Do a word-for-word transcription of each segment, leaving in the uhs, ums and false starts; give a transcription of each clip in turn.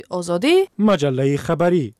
آزادی مجله خبری.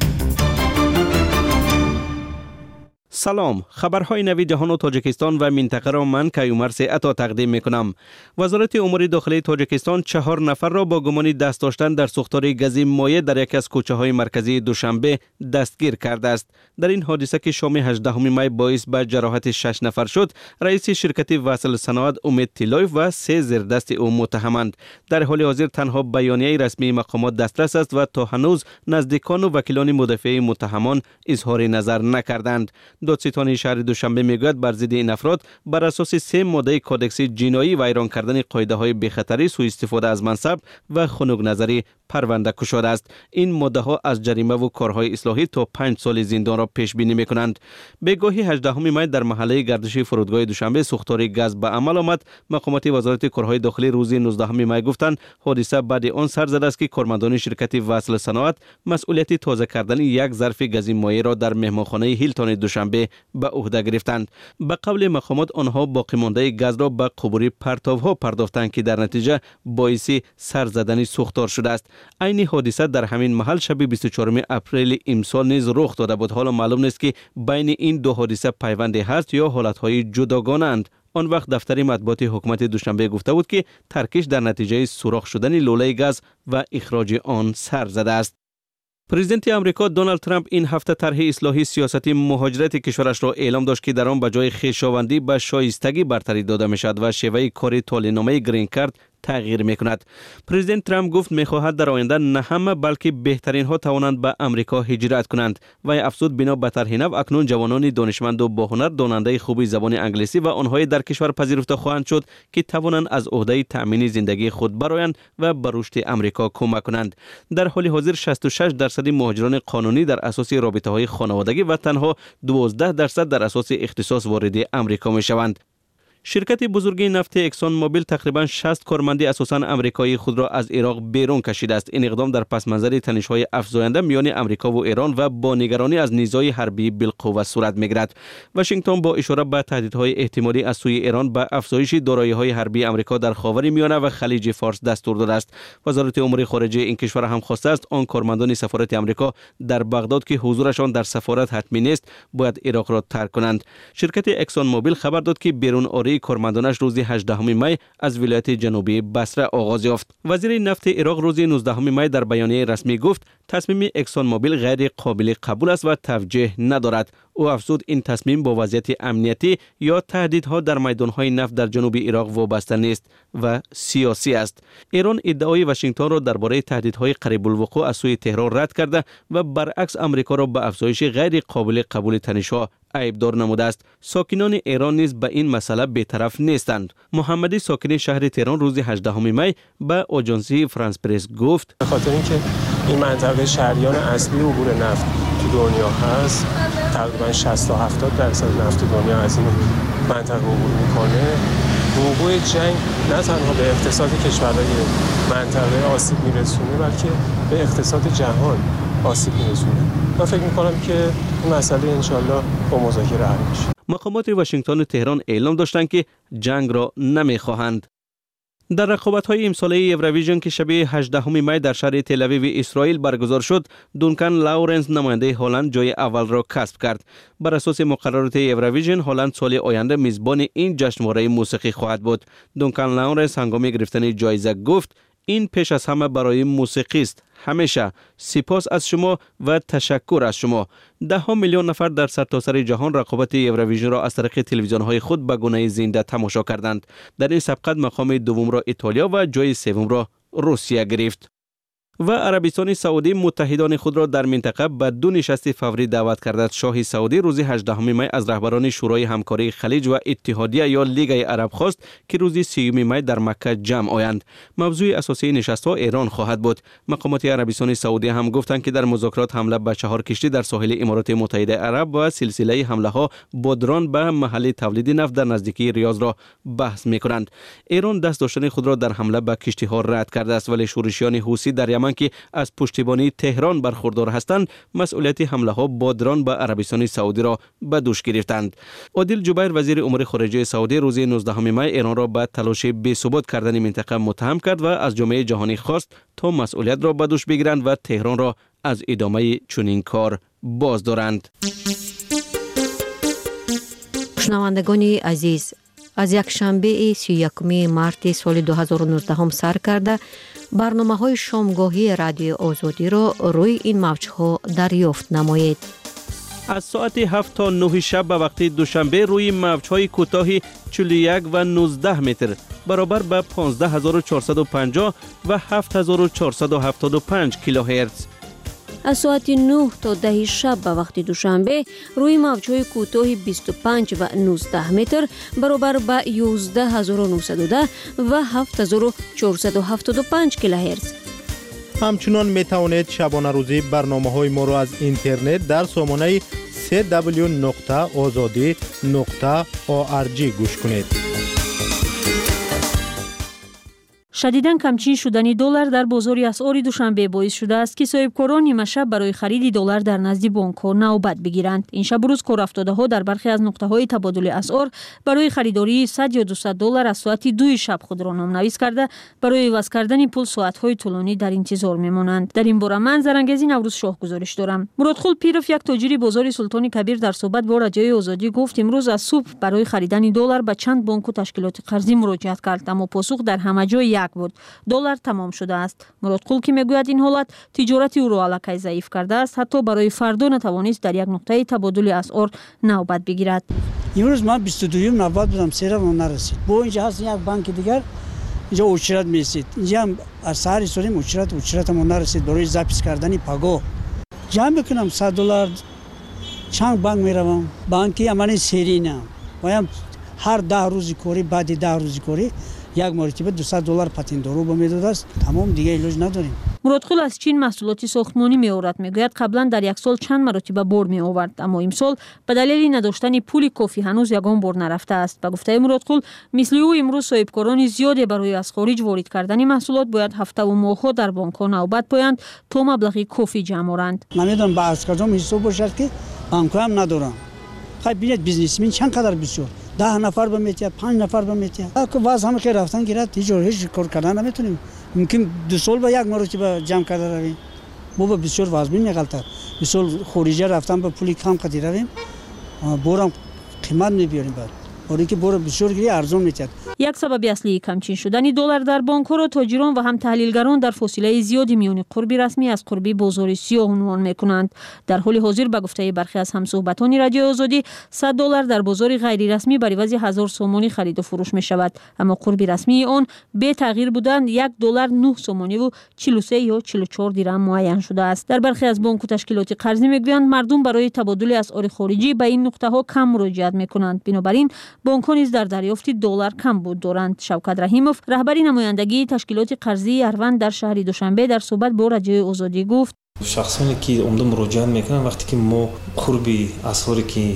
سلام، خبرهای نوی جهان و تاجیکستان و منطقه را من کیومرث عطا تقدیم میکنم. وزارت امور داخلی تاجیکستان چهار نفر را با گمان دست داشتن در سوختار گازی مایع در یک از کوچه های مرکزی دوشنبه دستگیر کرده است. در این حادثه که شام هجدهم می باعث به جراحت شش نفر شد، رئیس شرکت وصل صنعت امید تیلایف و سه زیردست او متهمند. در حال حاضر تنها بیانیه رسمی مقامات دسترس است و تا هنوز نزدیکان و وکیلان مدافع متهمان اظهار نظر نکردند. دادستان شهر دوشنبه میگوید بر ضد این افراد بر اساس سه ماده کودکس جنایی و ایران کردن قاعده های بی‌خطری، سوء استفاده از منصب و خنک نظری پرونده گشوده است. این ماده ها از جریمه و کارهای اصلاحی تا پنج سال زندان را پیش بینی میکنند. بگاهی هجدهم می در محله گردشی فرودگاه دوشنبه سوختار گاز به عمل آمد. مقامات وزارت کارهای داخلی روز نوزدهم می گفتند حادثه بعد آن سر زده است که کارمندان شرکت وصل صنعت مسئولیت تازه کردن یک ظرف گازی مایع را در مهمانخانه هیلتون دوشنبه به عهده گرفتند. به قول مقامات آنها باقی مانده گاز را به قبوری پرتاب‌ها پرداختند که در نتیجه باعث سر زدن سوختار شده است. عین حادثه در همین محل شب بیست و چهارم اپریل امسال نیز رخ داده بود. حالا معلوم نیست که بین این دو حادثه پیوندی هست یا حالت‌های جداگانه اند. آن وقت دفتر مطبوعات حکومت دوشنبه گفته بود که ترکش در نتیجه سوراخ شدن لوله گاز و اخراج آن سر زده است. پرزیدنت آمریکا دونالد ترامپ این هفته طرح اصلاحی سیاست مهاجرت کشورش را اعلام داشت که در آن به جای خویشاوندی به شایستگی برتری داده می شود و شیوه کار طالع‌نامه گرین کارت تغییر می کند. پرزیدنت ترامپ گفت می خواهد در آینده نه همه بلکه بهترین ها توانند به امریکا هجرت کنند و افزود بنا به طرح نو اکنون جوانان دانشمند و با هنر داننده خوبی زبان انگلیسی و آنهای در کشور پذیرفته خواهند شد که توانند از عهده تأمین زندگی خود برآیند و به رشد امریکا کمک کنند. در حال حاضر شصت و شش درصد مهاجران قانونی در اساس رابطه های خانوادگی و تنها دوازده درصد در اساس اختصاص وارد امریکا می شوند. شرکت بزرگی نفت اکسون موبیل تقریباً شصت کارمند اساساً آمریکایی خود را از عراق بیرون کشیده است. این اقدام در پس منظر تنش‌های افزاینده میان آمریکا و ایران و با نگرانی از نیزهای حربی بالقوه صورت می‌گیرد. واشنگتن با اشاره به تهدیدهای احتمالی از سوی ایران به افزایش دارایی‌های حربی آمریکا در خاورمیانه و خلیج فارس دستور داده است. وزارت امور خارجه این کشور هم خواسته است آن کارمندان سفارت آمریکا در بغداد که حضورشان در سفارت حتمی نیست باید عراق را ترک کنند. شرکت اکسون موبیل خبر داد که بیرون آری کارمندانش روز هجدهم می از ولایت جنوبی بصره آغاز یافت. وزیر نفت عراق روز نوزدهم می در بیانیه رسمی گفت تصمیم اکسون موبیل غیر قابل قبول است و توجیه ندارد. او افزود این تصمیم با وضعیت امنیتی یا تهدیدها در میدانهای نفت در جنوب عراق وابسته نیست و سیاسی است. ایران ادعای واشنگتن را درباره تهدیدهای قریب الوقوع از سوی تهران رد کرده و برعکس آمریکا را به افزایش غیر قابل قبول تنش‌ها عیبدار نموده است. ساکنان ایران نیز به این مسئله بی‌طرف نیستند. محمدی ساکن شهر تهران روز هجدهم می به آژانسی فرانس پرس گفت به خاطر اینکه این منطقه شریان اصلی عبور نفت تو دنیا هست، تقریبا شصت تا هفتاد درصد نفت دنیا از این منطقه عبور میکنه. وقوع جنگ نه تنها به اقتصاد کشورهای منطقه آسیب میرسونه بلکه به اقتصاد جهان آسیب میرسونه. من فکر میکنم که این مسئله انشالله با مذاکره حل میشه. مقامات واشنگتن و تهران اعلام داشتند که جنگ را نمیخواهند. در رقابت‌های امساله یورویژن که شب هجدهم می در شهر تل‌آویو اسرائیل برگزار شد، دونکان لاورنس نماینده هلند جای اول را کسب کرد. بر اساس مقررات یورویژن هلند سال آینده میزبان این جشنواره موسیقی خواهد بود. دونکان لاورنس هنگام گرفتن جایزه گفت این پیش از همه برای موسیقی است. همیشه سپاس از شما و تشکر از شما. ده ها میلیون نفر در سرتاسر جهان رقابت یورویژن را از طریق تلویزیون های خود به گونه زنده تماشا کردند. در این سبقت مقام دوم را ایتالیا و جای سوم را روسیه گرفت. و عربستان سعودی متحدان خود را در منطقه به دو نشست فوری دعوت کرده. شاه سعودی روز هجدهم می از رهبران شورای همکاری خلیج و اتحادیه یا لیگ عرب خواست که روز سیوم می در مکه جمع آیند. موضوع اساسی نشست ها ایران خواهد بود. مقامات عربستان سعودی هم گفتند که در مذاکرات حمله به چهار کشتی در ساحل امارات متحده عرب و سلسله حمله ها با درون به محل تولید نفت در نزدیکی ریاض را بحث می کنند. ایران دست داشتن خود را در حمله به کشتی ها رد کرده است، ولی شورشیان حوثی در یمن می‌نمایند که از پشتیبانی تهران برخوردار هستند، مسئولیت حمله ها با درون به عربستان سعودی را به دوش گرفتند. عادل جبیر وزیر امور خارجه سعودی روز نوزدهم می ایران را به تلاش بی‌ثبات کردن منطقه متهم کرد و از جامعه جهانی خواست تا مسئولیت را به دوش بگیرند و تهران را از ادامه چنین کار باز دارند. شنوندگان عزیز، از یک شنبه سی و یکم مارت سال دو هزار و نوزده سر کرده برنامه‌های شامگاهی رادیو آزادی را روی این موج‌ها دریافت نمایید. از ساعت هفت تا نه شب به وقت دوشنبه روی موج‌های کوتاه چهل و یک و نوزده متر برابر به پانزده هزار و چهارصد و پنجاه و هفت هزار و چهارصد و هفتاد و پنج کیلوهرتز. از ساعت نه تا ده شب به وقت دوشنبه روی موج‌های کوتاه بیست و پنج و نوزده متر برابر به یازده هزار و نهصد و ده و هفت هزار و چهارصد و هفتاد و پنج کیلوهرتز. همچنان می توانید شبانه روزی برنامه‌های ما را از اینترنت در سامانه سی دبلیو نقطه آزادی نقطه او آر جی گوش کنید. شدیداً کمچین شدن دلار در بازار اسعار دوشنبه باعث شده است که صاحبکاران نیمه شب برای خرید دلار در نزد بانک‌ها نوبت بگیرند. این شب و روز کارافتاده‌ها در برخی از نقطه‌های تبادل اسعار برای خریداری صد یا دویست دلار از ساعت دو شب خود را نام‌نویس کرده برای عوض کردن پول ساعت‌های طولانی در انتظار می‌مانند. در این باره من زرنگزی نوروز شاه گزارش دارم. مرادخل پیرف، یک تاجر بازار سلطان کبیر، در صحبت با رادیوی آزادی گفت امروز از صبح برای خریدن دلار به چند بانک و تشکیلات قرضی مراجعت کرد، اما پاسخ در همه جا یک بود: دلار تمام شده است. مرادخل که میگوید این حالت تجارت او را الکی ضعیف کرده است، حتی برای فردا نتوانست در یک نقطه تبادل اسعار نوبت بگیرد. امروز من بیست و دو نوبت بودم، سه را نرسید. با اینجا هست یک بانک دیگر اینجا اوچرت میرسید. اینجا هم از سحر سوریم اوچرت اوچرت ما نرسید برای ضبط کردن پاگو. جمع بکنم صد دلار چند بانک میروم، بانکی امانی سری نه. وایم هر ده روزی کوری بعد ده روزی کوری یک مرتبه دویست دلار پاتین رو میداد است. تمام دیگه علاج نداریم. مرادخل از چین محصولات ساختمانی می آورد. میگوید قبلا در یک سال چند مرتبه بار می آورد، اما امسال به دلیل نداشتن پول کافی هنوز یگان بار نرفته است. به گفته مرادخل، مثل او امروز صاحبکاران زیادی برای از خارج وارد کردن محصولات باید هفته و ماه‌ها در بانک‌ها نوبت پایند تا مبلغ کافی جمع آورند. من میدونم با از کجا حساب باشد که بانک‌ها هم ندارن. خب ببینید بیزنسمن چند قدر بسیار ده نفر به میتیه، پنج نفر به میتیه. اگه واز همه که رفتن گیرد هیچ جور هیچ کار کردن نمیتونیم. ممکن دو سال به یک مرتبه جمع کرده رویم. ما به بسیار وازبین میگلتر. بسیار خارجی رفتن به پولی کم کدی رویم. بورم قیمت میبیاریم بعد. ولی که بور بسیار گیری ارزان میتید. یک سبب اصلی کمچین شدن دلار در بانک‌ها را تاجران و هم تحلیلگران در فاصله زیادی میان قرب رسمی از قرب بازار سیاه عنوان میکنند. در حال حاضر به گفته برخی از همصحبتان رادیو آزادی، صد دلار در بازار غیر رسمی بر عوض هزار سومانی خرید و فروش می شود، اما قرب رسمی آن به تغییر بودند یک دلار نه سومانی و چهل و سه یا چهل و چهار درهم معین شده است. در برخی از بانک و تشکیلات قرضی میگویند مردم برای تبادل اسعار خارجی به این نقطه ها کم مراجعت میکنند، بنابراین بانک‌ها نیز در دریافت دلار کم بود دارند. شوکت رحیموف، رهبری نمایندگی تشکیلات قرضی اروند در شهر دوشنبه، در صحبت با رادیوی آزادی گفت: شخصانی که عمده مراجعت میکنن وقتی که ما قربی اسعاری که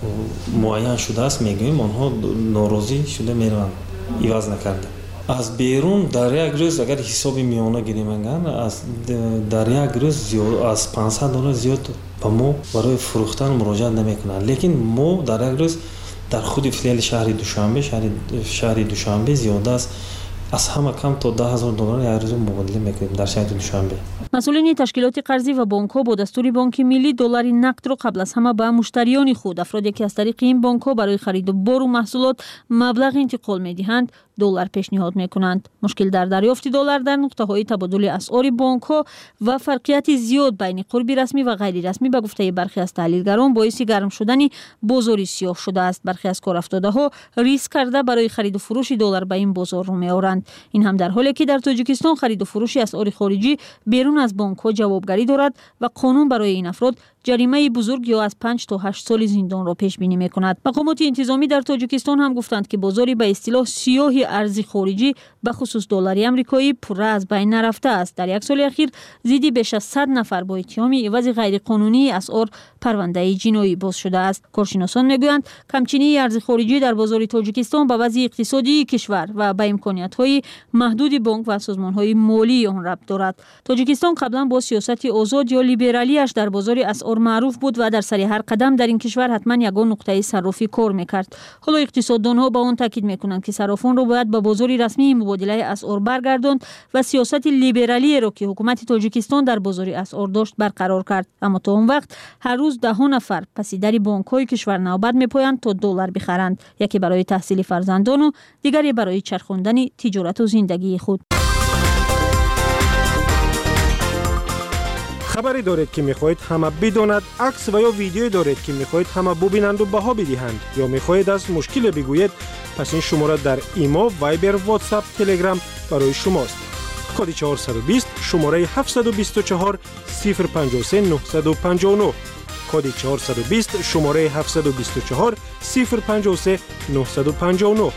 معین شده است میگیم، آنها ناراضی شده میروند عوض نکرده. از بیرون در یک روز اگر حساب میانه گیریم از در یک روز زیاد از پانصد دلار زیاد به ما برای فروختن مراجعت نمیکنن، لیکن ما در یک روز در خود فعل شهر دوشنبه شهر شهر دوشنبه زیاده است، از همه کم تا ده هزار دلار هر روز مبادله میکنیم در شهر دوشنبه. مسئولین تشکیلات قرضی و بانک‌ها با دستور بانک ملی دلار نقد را قبل از همه به مشتریان خود، افرادی که از طریق این بانک‌ها برای خرید و بار و محصولات مبلغ انتقال می‌دهند، دلار پیشنهاد می‌کنند. مشکل در دریافت دلار در نقطه‌های تبادل اسعار بانک‌ها و فرقیت زیاد بین قربی رسمی و غیر رسمی به گفته برخی از تحلیلگران باعث گرم شدن بازار سیاه شده است. برخی از کارافتاده‌ها ریسک کرده برای خرید و فروش دلار به این بازار رو می‌آورند. این هم در حالی که در تاجیکستان خرید و فروش اسعار خارجی بیرون از بانک‌ها جوابگری دارد و قانون برای این افراد جریمه بزرگ یا از پنج تا هشت سال زندان را پیش بینی می‌کند. مقامات انتظامی در تاجیکستان هم گفتند که بازاری به اصطلاح سیاه ارز خارجی به خصوص دلاری آمریکایی پره از بین نرفته است. در یک سال اخیر زیدی بیش از صد نفر با اتهام عوض غیرقانونی اسعار پرونده جنایی باز شده است. کارشناسان میگویند کمچینی ارز خارجی در بازار تاجیکستان به وضع اقتصادی کشور و به امکانیت‌های محدود بانک و سازمان‌های مالی آن ربط دارد. تاجیکستان قبلا با سیاست آزاد یا لیبرالیش در بازار اسعار معروف بود و در سر هر قدم در این کشور حتما یگان نقطه صرافی کار می‌کرد. حالا اقتصاددان‌ها با آن تاکید می‌کنند که صرافان را باید به بازار رسمی مبادله اسعار برگرداند و سیاست لیبرالی را که حکومت تاجیکستان در بازار اسعار داشت برقرار کرد. اما تا اون وقت هر روز ده ها نفر پس در بانک‌های کشور نوبت می‌پویند تا دلار بخرند، یکی برای تحصیل فرزندان و دیگری برای چرخاندن تجارت و زندگی خود. خبری دارید که می‌خواهید همه بداند، عکس و یا ویدیویی دارید که می‌خواهید همه ببینند و بها بدهند یا می‌خواهید از مشکل بگویید، پس این شماره در ایما، وایبر، واتساپ، تلگرام برای شماست. کد چهارصد و بیست شماره هفتصد و بیست و چهار صفر پنجاه و سه نهصد و پنجاه و نه. کد چهارصد و بیست شماره هفتصد و بیست و چهار صفر پنجاه و سه نهصد و پنجاه و نه.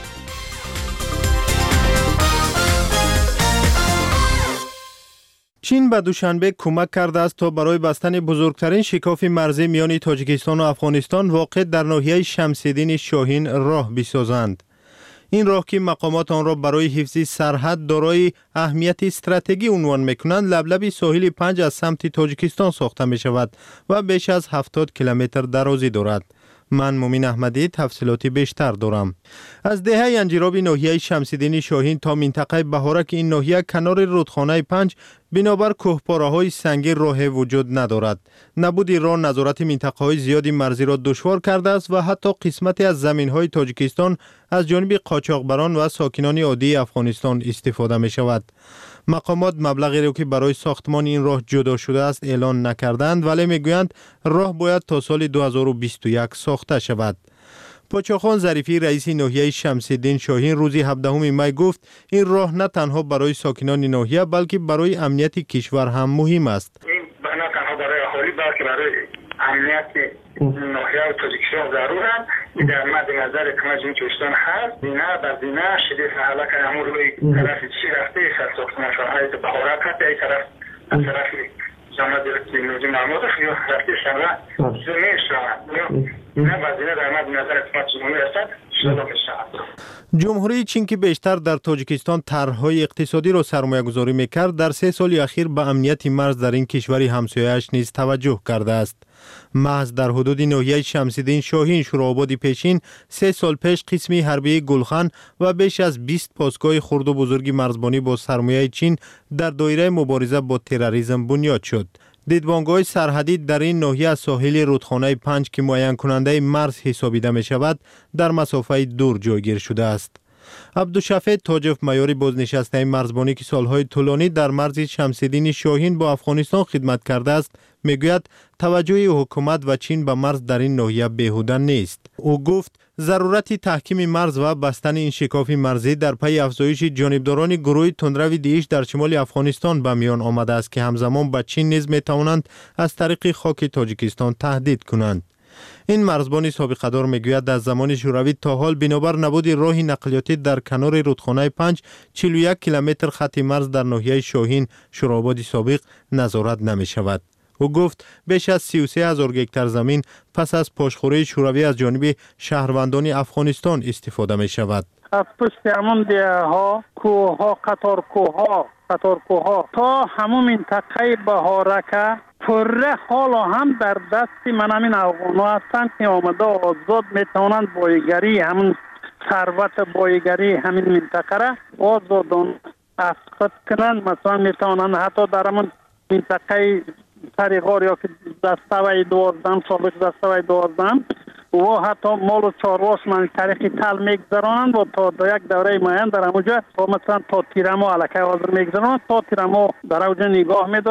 چین به دوشنبه کمک کرده است تا برای بستن بزرگترین شکاف مرزی میان تاجیکستان و افغانستان واقع در ناحیه شمس‌الدین شاهین راه بسازند. این راه که مقامات آن را برای حفظ سرحد دارای اهمیت استراتژی عنوان می‌کنند، لبلب ساحل پنج از سمت تاجیکستان ساخته می شود و بیش از هفتاد کیلومتر درازی دارد. من مومین احمدی تفصیلاتی بیشتر دارم. از دهه انجراب ناحیه شمس‌الدین شاهین تا منطقه بهارک این ناحیه کنار رودخانه پنج بنابر کوهپاره‌های سنگی راه وجود ندارد. نبود راه نظارت منطقه‌های زیادی مرزی را دشوار کرده است و حتی قسمتی از زمین‌های تاجیکستان از جانب قاچاقبران و ساکنان عادی افغانستان استفاده می‌شود. مقامات مبلغی را که برای ساختمان این راه جدا شده است اعلان نکردند، ولی میگویند راه باید تا سال دو هزار و بیست و یک ساخته شود. پاچاخان ظریفی رئیس ناحیه شمس‌الدین شاهین روز هفدهم می گفت این راه نه تنها برای ساکنان ناحیه بلکه برای امنیت کشور هم مهم است. این نه تنها برای اهالی بلکه برای امنیت ناحیه و تاجیکستان ضرورند. این در مد نظر کمجین کشتان هست. زینه بر زینه شدید حلق امور روی طرف چی رفته از ساختمان شاهد بهارک هست ای طرف از طرف جامعه دلتی نوزی محمود خیلی رفته شنوه زمین شاهد نه بر زینه در مد نظر کمت جمهوری هستند شده شاهد. جمهوری چین که بیشتر در تاجیکستان طرح‌های اقتصادی را سرمایه‌گذاری می‌کرد، در سه سال اخیر به امنیت مرز در این کشور همسایه‌اش نیز توجه کرده است. محض در حدود ناحیه شمس‌الدین شاهین شوراباد پیشین سه سال پیش قسمی حربی گلخان و بیش از بیست پاسگاه خرد و بزرگ مرزبانی با سرمایه چین در دایره مبارزه با تروریسم بنیاد شد. دیدبانگاه سرحدی در این ناحیه از ساحل رودخانه پنج که معین کننده مرز حسابیده می شود در مسافه دور جایگیر شده است. عبدالشفیع تاجف مایاری بازنشسته مرزبانی که سالهای طولانی در مرز شمس‌الدین شاهین با افغانستان خدمت کرده است میگوید توجه حکومت و چین به مرز در این ناحیه بیهوده نیست. او گفت ضرورت تحکیم مرز و بستن این شکاف مرزی در پی افزایش جانبداران گروه تندرو دیش در شمال افغانستان به میان آمده است که همزمان به چین نیز میتوانند از طریق خاک تاجیکستان تهدید کنند. این مرزبان سابقه دار میگوید از زمان شوروی تا حال بنابر نبود راه نقلیاتی در کنار رودخانه پنج چهل و یک کیلومتر خط مرز در ناحیه شاهین شوراباد سابق نظارت نمی شود. او گفت بیش از سی و سه هزار گکتار زمین پس از پاشخوری شوروی از جانب شهروندان افغانستان استفاده می شود. از پشت همون دیه ها، کوه ها، قطار کوه ها، قطار کوه ها تا همون منطقه بهارکه پره حالا هم در دست من همین افغان‌ها هستند که آمده آزاد میتوانند بایگری همون ثروت بایگری همین منطقه را آزادان اسقاط کنند. مثلا میتوانند حتی در همون منطقه سریغار یا که دستوی دوازدهم سابق دستوی دوازدهم و حتی مال و چارواش من طریق تل میگذرانند و تا در یک دوره معین در همونجا و مثلا تا تیرمو علاقه حاضر میگذرانند تا تیرمو در اوجه نگاه میدارند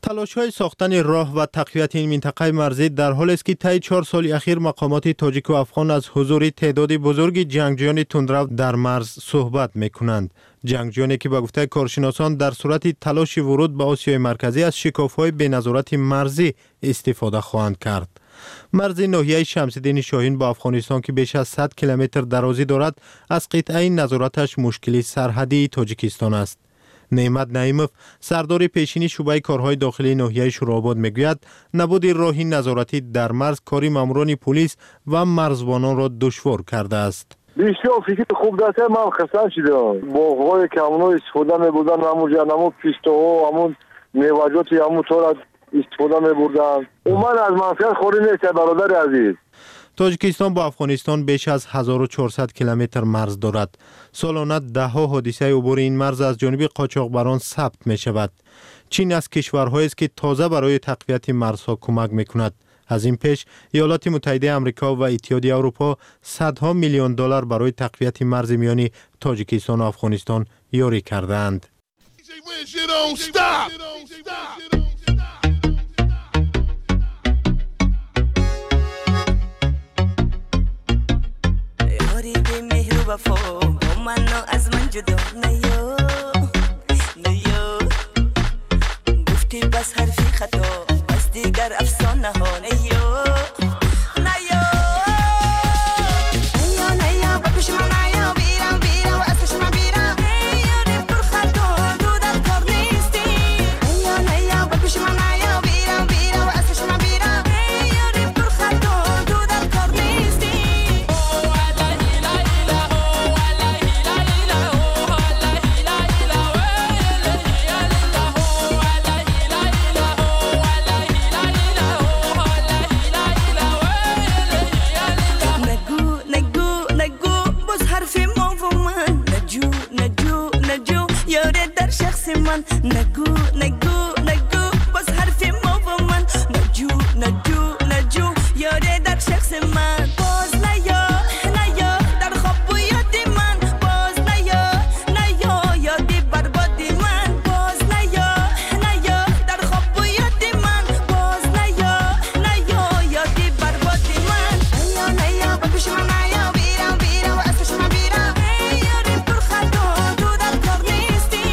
تلاش‌های ساختن راه و تقویت این منطقه مرزی در حالی است که طی چهار سال اخیر مقامات تاجیک و افغان از حضور تعداد بزرگ جنگجویان تندرو در مرز صحبت می‌کنند. جنگجویانی که به گفته کارشناسان در صورت تلاش ورود به آسیای مرکزی از شکاف‌های بی‌نظارت مرزی استفاده خواهند کرد. مرز ناحیه شمس‌الدین شاهین با افغانستان که بیش از صد کیلومتر درازی دارد، از قطعه نظارتش مشکلی سرحدی تاجیکستان است. نعمت نعیمов سردار پیشین شعبه کارهای داخلی ناحیه شوراباد میگوید نبود راهی نظارتی در مرز کاری ماموران پلیس و مرزبانان را دشوار کرده است. بسیار فکر خوب داشته، من خستم شدم. باغ‌های که همونو استفاده می‌بردن، همون جنمو پیستوها، همون میوه‌جاتی همون طور استفاده می‌بردن. و من از منطقه خوری نیست برادر عزیز. تاجیکستان با افغانستان بیش از هزار و چهارصد کیلومتر مرز دارد. سالانه ده ها حادثه عبور این مرز از جانب قاچاقبران ثبت می شود. چین از کشورهایی است که تازه برای تقویت مرزها کمک می کند. از این پیش ایالات متحده آمریکا و اتحادیه اروپا صدها میلیون دلار برای تقویت مرز میانی تاجیکستان و افغانستان یاری کردند. وفا با منو از من جدا نیو نیو گفتی بس حرفی خطا بس دیگر افسانه ها نیو نیو نیو نیو با پیش من نیو بیرم بیرم و اسمش من بیرم نیو ری پر خطا تو در کار نیستی نیو نیو با پیش من نیو بیرم بیرم و اسمش من بیرم نیو ری پر خطا تو در کار نیستی. من نگو نگو نگو باز حرف ما و من نجو نجو نجو یاره در شخص من باز نیا نیا در خواب و یادی من باز نیا نیا یادی بربادی من باز نیا نیا در خواب و یادی من باز نیا نیا یادی بربادی من نیا نیا با پیش من نیا بیرم بیرم و اسمش من بیرم یاری پر خطا تو در کار نیستی.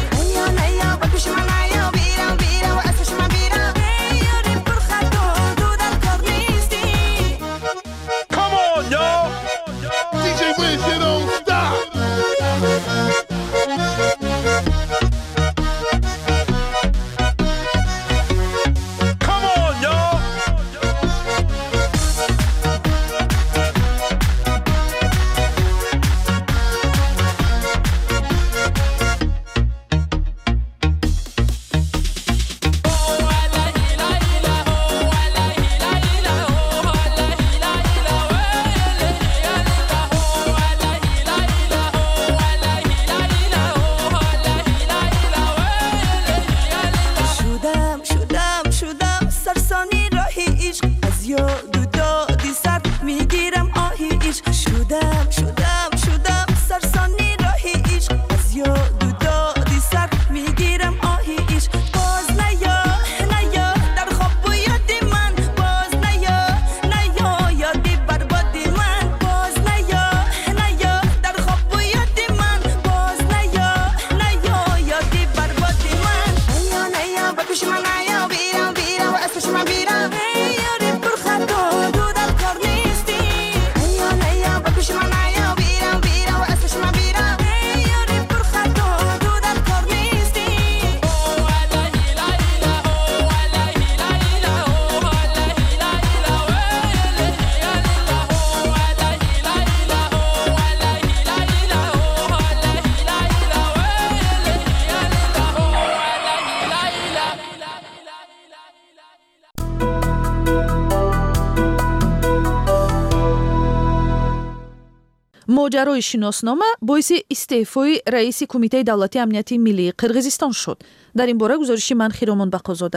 моҷарои шиноснома боиси истеъфои раиси кумитаи давлатии амнияти миллии қирғизистон шуд. дар ин бора гузориши ман Хиромон Бақозода.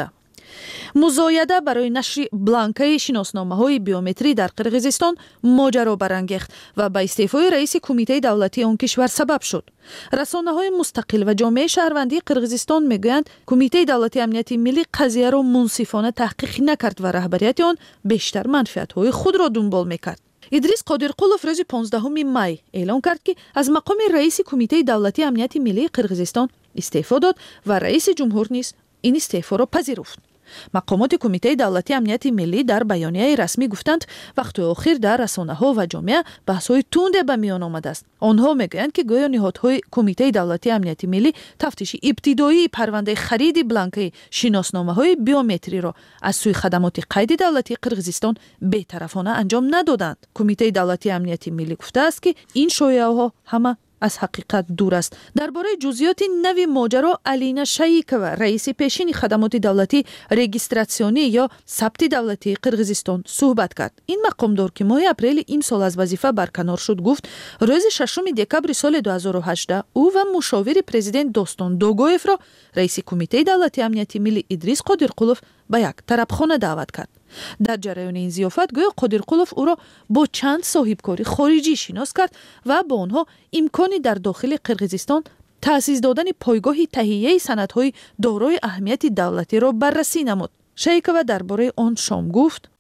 مزایده برای نشر بلانکای شناسنامه‌های بیومتری در قرقیزستان ماجرا برانگیخت و به استعفای رئیس کمیته دولتی آن کشور سبب شد. رسانه‌های مستقل و جامعه شهروندی قرقیزستان میگویند کمیته دولتی امنیت ملی قضیه را منصفانه تحقیق نکرد و رهبریت آن بیشتر منفعت‌های خود را دنبال میکرد. ادریس قادرقولوف روز پانزدهم می اعلام کرد که از مقام رئیس کمیته دولتی امنیت ملی قرقیزستان استعفا داد و رئیس جمهور نیز این استعفا را پذیرفت. مقامات کمیته دولتی امنیت ملی در بیانیه رسمی گفتند وقت آخر در رسانه‌ها و جامعه بحث‌های تند به میان آمده است. آنها میگویند که گویا نهادهای کمیته دولتی امنیت ملی تفتیش ابتدایی پرونده خرید بلانکای شناسنامه‌های بیومتری را از سوی خدمات قید دولتی قرقیزستان بی‌طرفانه انجام ندادند. کمیته دولتی امنیت ملی گفته است که این شایعه‌ها همه از حقیقت دور است. درباره جزئیات نوی ماجرا الینا شایکова رئیس پیشین خدمات دولتی رجیستراسیونی یا ثبت دولتی قرقیزستان صحبت کرد. این مقامدار که ماه اپریل این سال از وظیفه برکنار شد گفت روز ششم دکبر سال دو هزار و هجده او و مشاور پرزیدنت دوستان دوگویف را رئیس کمیته دولتی امنیت ملی ادریس قادرقولوف به یک طربخانه دعوت کرد. در جریان این ضیافت گویا قادرقولوف او را با چند صاحبکاری خارجی شناس کرد و با آنها امکانی در داخل قرقیزستان تأسیس دادن پایگاه تهیه سندهای دارای اهمیت دولتی را بررسی نمود. شایکова درباره آن شام گفت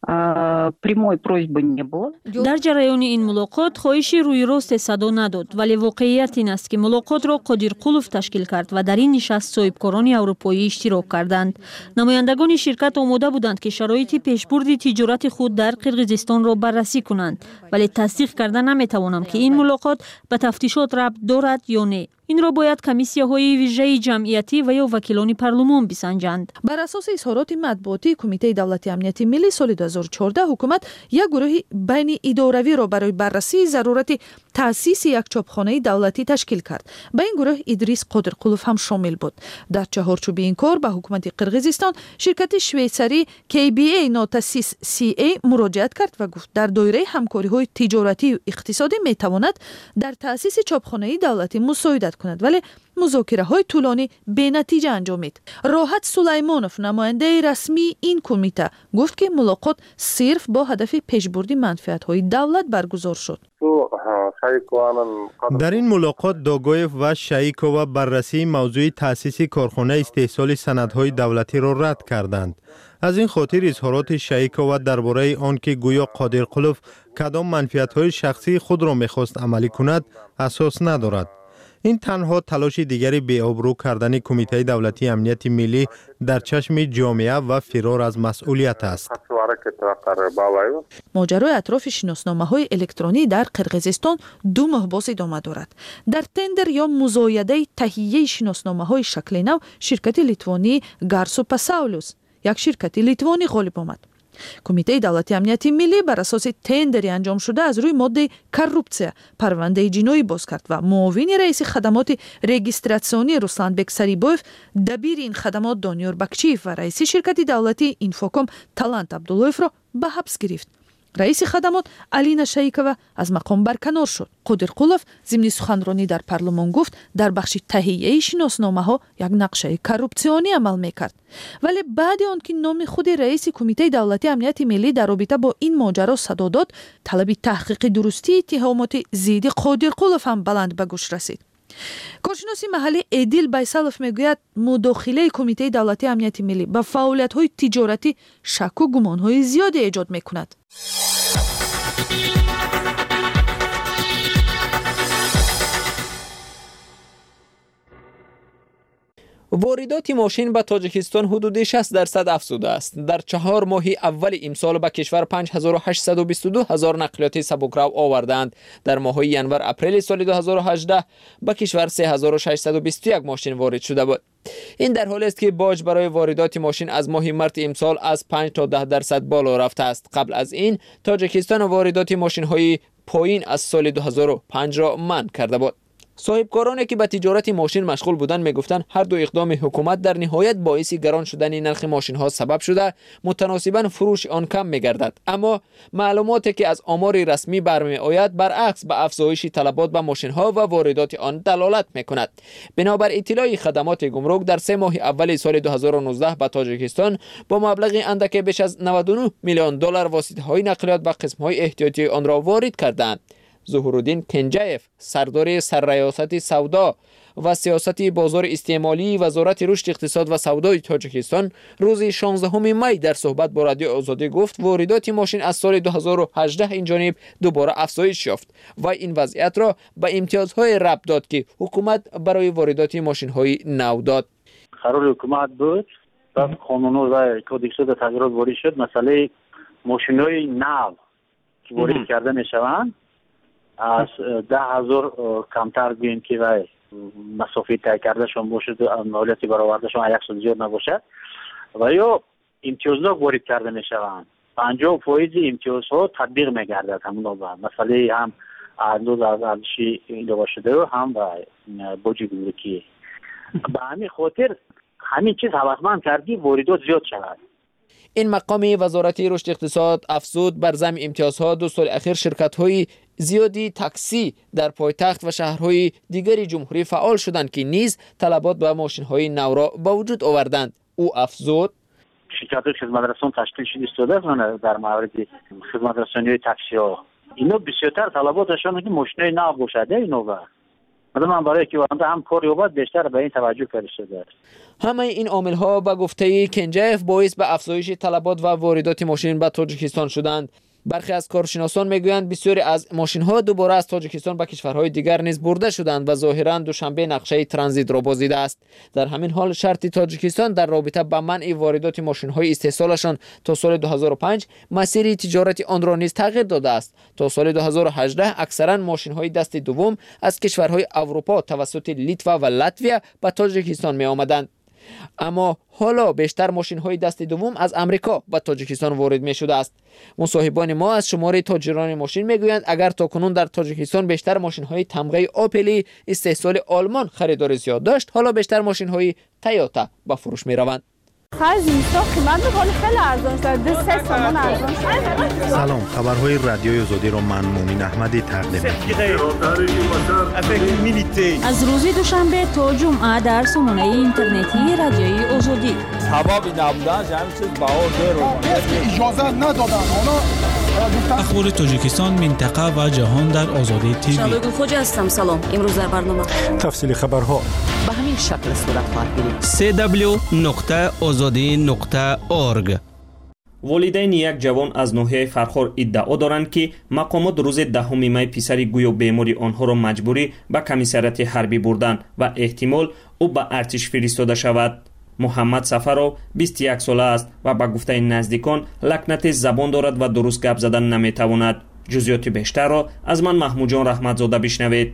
در جریان این ملاقات خواهشی روی راست صدا نداد ولی واقعیت این است که ملاقات را قادرقولوف تشکیل کرد و در این نشست صاحبکاران اروپایی اشتراک کردند. نمایندگان شرکت آماده بودند که شرایط پیشبرد تجارت خود در قرقیزستان را بررسی کنند ولی تصدیق کردن نمیتوانم که این ملاقات به تفتیشات ربط دارد یا نه. این را باید کمیسیاهای ویژه جمعیتی و یا وکیلان پارلمان بسنجند. بر اساس اظهارات مطبوعاتی کمیته دولتی امنیت ملی سال دو هزار و چهارده حکومت یک گروه بین اداروی را برای بررسی ضرورت تأسیس یک چاپخانه دولتی تشکیل کرد. به این گروه ادریس قادرقولوف هم شامل بود. در چهارچوب این کار به حکومت قرقیزستان شرکت شویساری کی بی ای نوتاسیس سی ای مراجعت کرد و گفت در دایره همکاری‌های تجارتی و اقتصادی میتواند در تأسیس چاپخانه دولتی مساعدت کند ولی مذاکره های طولانی به نتیجه انجامید. راحت سلیمانوف نماینده رسمی این کمیته گفت که ملاقات صرف با هدف پیشبرد منفعت های دولت برگزار شد. در این ملاقات دوگویف و شایکova بررسی موضوع تأسیس کارخانه استحصال سندهای دولتی را رد کردند. از این خاطر اظهارات شایکova درباره آن که گویا قادرقولوف کدام منفعت‌های شخصی خود را می‌خواست عملی کند اساس ندارد. این تنها تلاش دیگری بی‌آبرو کردن کمیته دولتی امنیت ملی در چشم جامعه و فرار از مسئولیت است. ماجرای اطراف شناسنامه‌های الکترونی در قرقیزستان دو ماه باز ادامه دارد. در تندر یا مزایده تهیه شناسنامه‌های شکل نو شرکت لیتوانی گارسو پاساولوس یک شرکت لیتوانی غالب آمد. کمیته دولتی امنیت ملی بر اساس تندری انجام شده از روی ماده کورپسیا پرونده جنایی باز کرد و معاون رئیس خدمات رجیستراسیونی روسلان بکسریبوف، دبیر این خدمات دانیار بکچیف و رئیس شرکت دولتی اینفوکوم تالانت عبداللهیف را به حبس گرفت. رئیس خدمات الینا شایکova از مقام برکنار شد. قادرقولوف ضمن سخنرانی در پارلمان گفت در بخش تهیه شناسنامه‌ها یک نقشه کورپسیونی عمل می‌کرد. ولی بعد آن که نام خود رئیس کمیته دولتی امنیت ملی در رابطه با این ماجرا صدا داد، طلب تحقیق درستی اتهامات ضد قادرقولوف هم بلند به گوش رسید. کارشناس محلی ادیل بیسالوف میگوید مداخله کمیته دولتی امنیت ملی به فعالیت‌های تجارتی شک و گمان‌های زیادی ایجاد می‌کند. واردات ماشین به تاجیکستان حدود شصت درصد افزوده است. در چهار ماه اول امسال به کشور پنج هزار و هشتصد و بیست و دو هزار نقلیات سبکرو آوردند. در ماه‌های ینور اپریل سال دو هزار و هجده به کشور سه هزار و ششصد و بیست و یک ماشین وارد شده بود. این در حالی است که باج برای واردات ماشین از ماه مارس امسال از پنج تا ده درصد بالا رفته است. قبل از این تاجیکستان واردات ماشین‌های پایین از سال دو هزار و پنج را منع کرده بود. صاحبکارانی که به تجارت ماشین مشغول بودند میگفتند هر دو اقدام حکومت در نهایت باعث گران شدن نرخ ماشین ها سبب شده، متناسباً فروش آن کم میگردد. اما معلوماتی که از آمار رسمی برمی آید برعکس به افزایش طلبات به ماشین ها و واردات آن دلالت میکند. بنابر اطلاع خدمات گمرک در سه ماه اول سال دو هزار و نوزده به تاجیکستان با مبلغ اندک بیش از نود و نه میلیون دلار واسطه های نقلیات و قسم های احتیاطی آن را وارد کردند. ظهورالدین کنجایف، سردار سرریاست سودا و سیاست بازار استعمالی وزارت رشد اقتصاد و سودای تاجیکستان روز شانزدهم می در صحبت با رادیو آزادی گفت واردات ماشین از سال دو هزار و هجده این جانب دوباره افزایش یافت و این وضعیت را به امتیازهای ربط داد که حکومت برای واردات ماشین‌های نو داد. قرار حکومت بود و قانون و کدکس در تغییرات وارد شد. مسئله ماشین‌های نو که وارد کرده میشوند از ده هزار کمتر بین که و مسافه طی کرده شون باشد، مالیاتی برآورده شون یک سال زیاد نباشد و یا امتیازها وارد کرده میشوند. پنجاه فیصد امتیازها تطبیق میگردد همون با مسئله هم اندوز از ارزشی ایجاد شده و هم با بودجه گمرکی. به همین خاطر همین چیز هوسمند کردی واردات زیاد شود. این مقام وزارت رشد اقتصاد افزود بر ضمن امتیازها دو سال اخیر شرکت‌های زیادی تاکسی در پایتخت و شهرهای دیگری جمهوری فعال شدند که نیز طلبات به ماشین‌های نو را به وجود آوردند. او افزود شرکت‌های خدمت رسان تشکیل شده است در مورد خدمت رسانی تاکسی ها. اینا بسیارتر طلباتشان که ماشین‌های نو باشد. اینا با من برای که وانده هم کار یابد بیشتر به این توجه کرده شده. همه این عامل‌ها به گفته کنجایف باعث به افزایش طلبات و واردات ماشین به تاجیکستان شدند. برخی از کارشناسان میگویند بسیاری از ماشین‌ها دوباره از تاجیکستان به کشورهای دیگر نیز برده شدند و ظاهراً دوشنبه نقشه ترانزیت را بازدیده است. در همین حال شرط تاجیکستان در رابطه با منع واردات ماشین‌های استحصالشان تا سال دو هزار و پنج مسیر تجارت آن را نیز تغییر داده است. تا سال دو هزار و هجده اکثراً ماشین‌های دست دوم از کشورهای اروپا توسط لیتوا و لاتویا به تاجیکستان می‌آمدند. اما حالا بیشتر ماشین های دست دوم از امریکا به تاجیکستان وارد می شده است. مصاحبان ما از شماره تاجران ماشین می گویند اگر تاکنون در تاجیکستان بیشتر ماشین های تمغه آپلی استحصال آلمان خریدار زیاد داشت، حالا بیشتر ماشین های تویوتا به فروش می روند. سلام، خبرهای رادیوی آزادی را من مومن احمدی تقدیم می‌کنم. از روز دوشنبه تا جمعه در سامانه اینترنتی رادیوی آزادی. سببی نبودن همین چیز بهار داره. اجازه ندادن. حالا اخبار تاجیکستان، منطقه و جهان در آزادی تیوی. شبگل خوجا هستم. سلام. امروز در برنامه تفصیل خبرها به همین شکل صورت خواهد گرفت. سی دبلیو نقطه آزادی نقطه اورگ. والدین یک جوان از ناحیه فرخار ادعا دارند که مقامات روز دهم می پسری گویا بیماری آنها را مجبوری به کمیسریات حربی بردند و احتمال او به ارتش فرستاده شود. محمد سفرو بیست و یک ساله است و به گفته نزدیکان لکنت زبان دارد و درست گپ زدن نمیتواند. جزئیات بیشتر را از من محمود جان رحمتزاده بشنوید.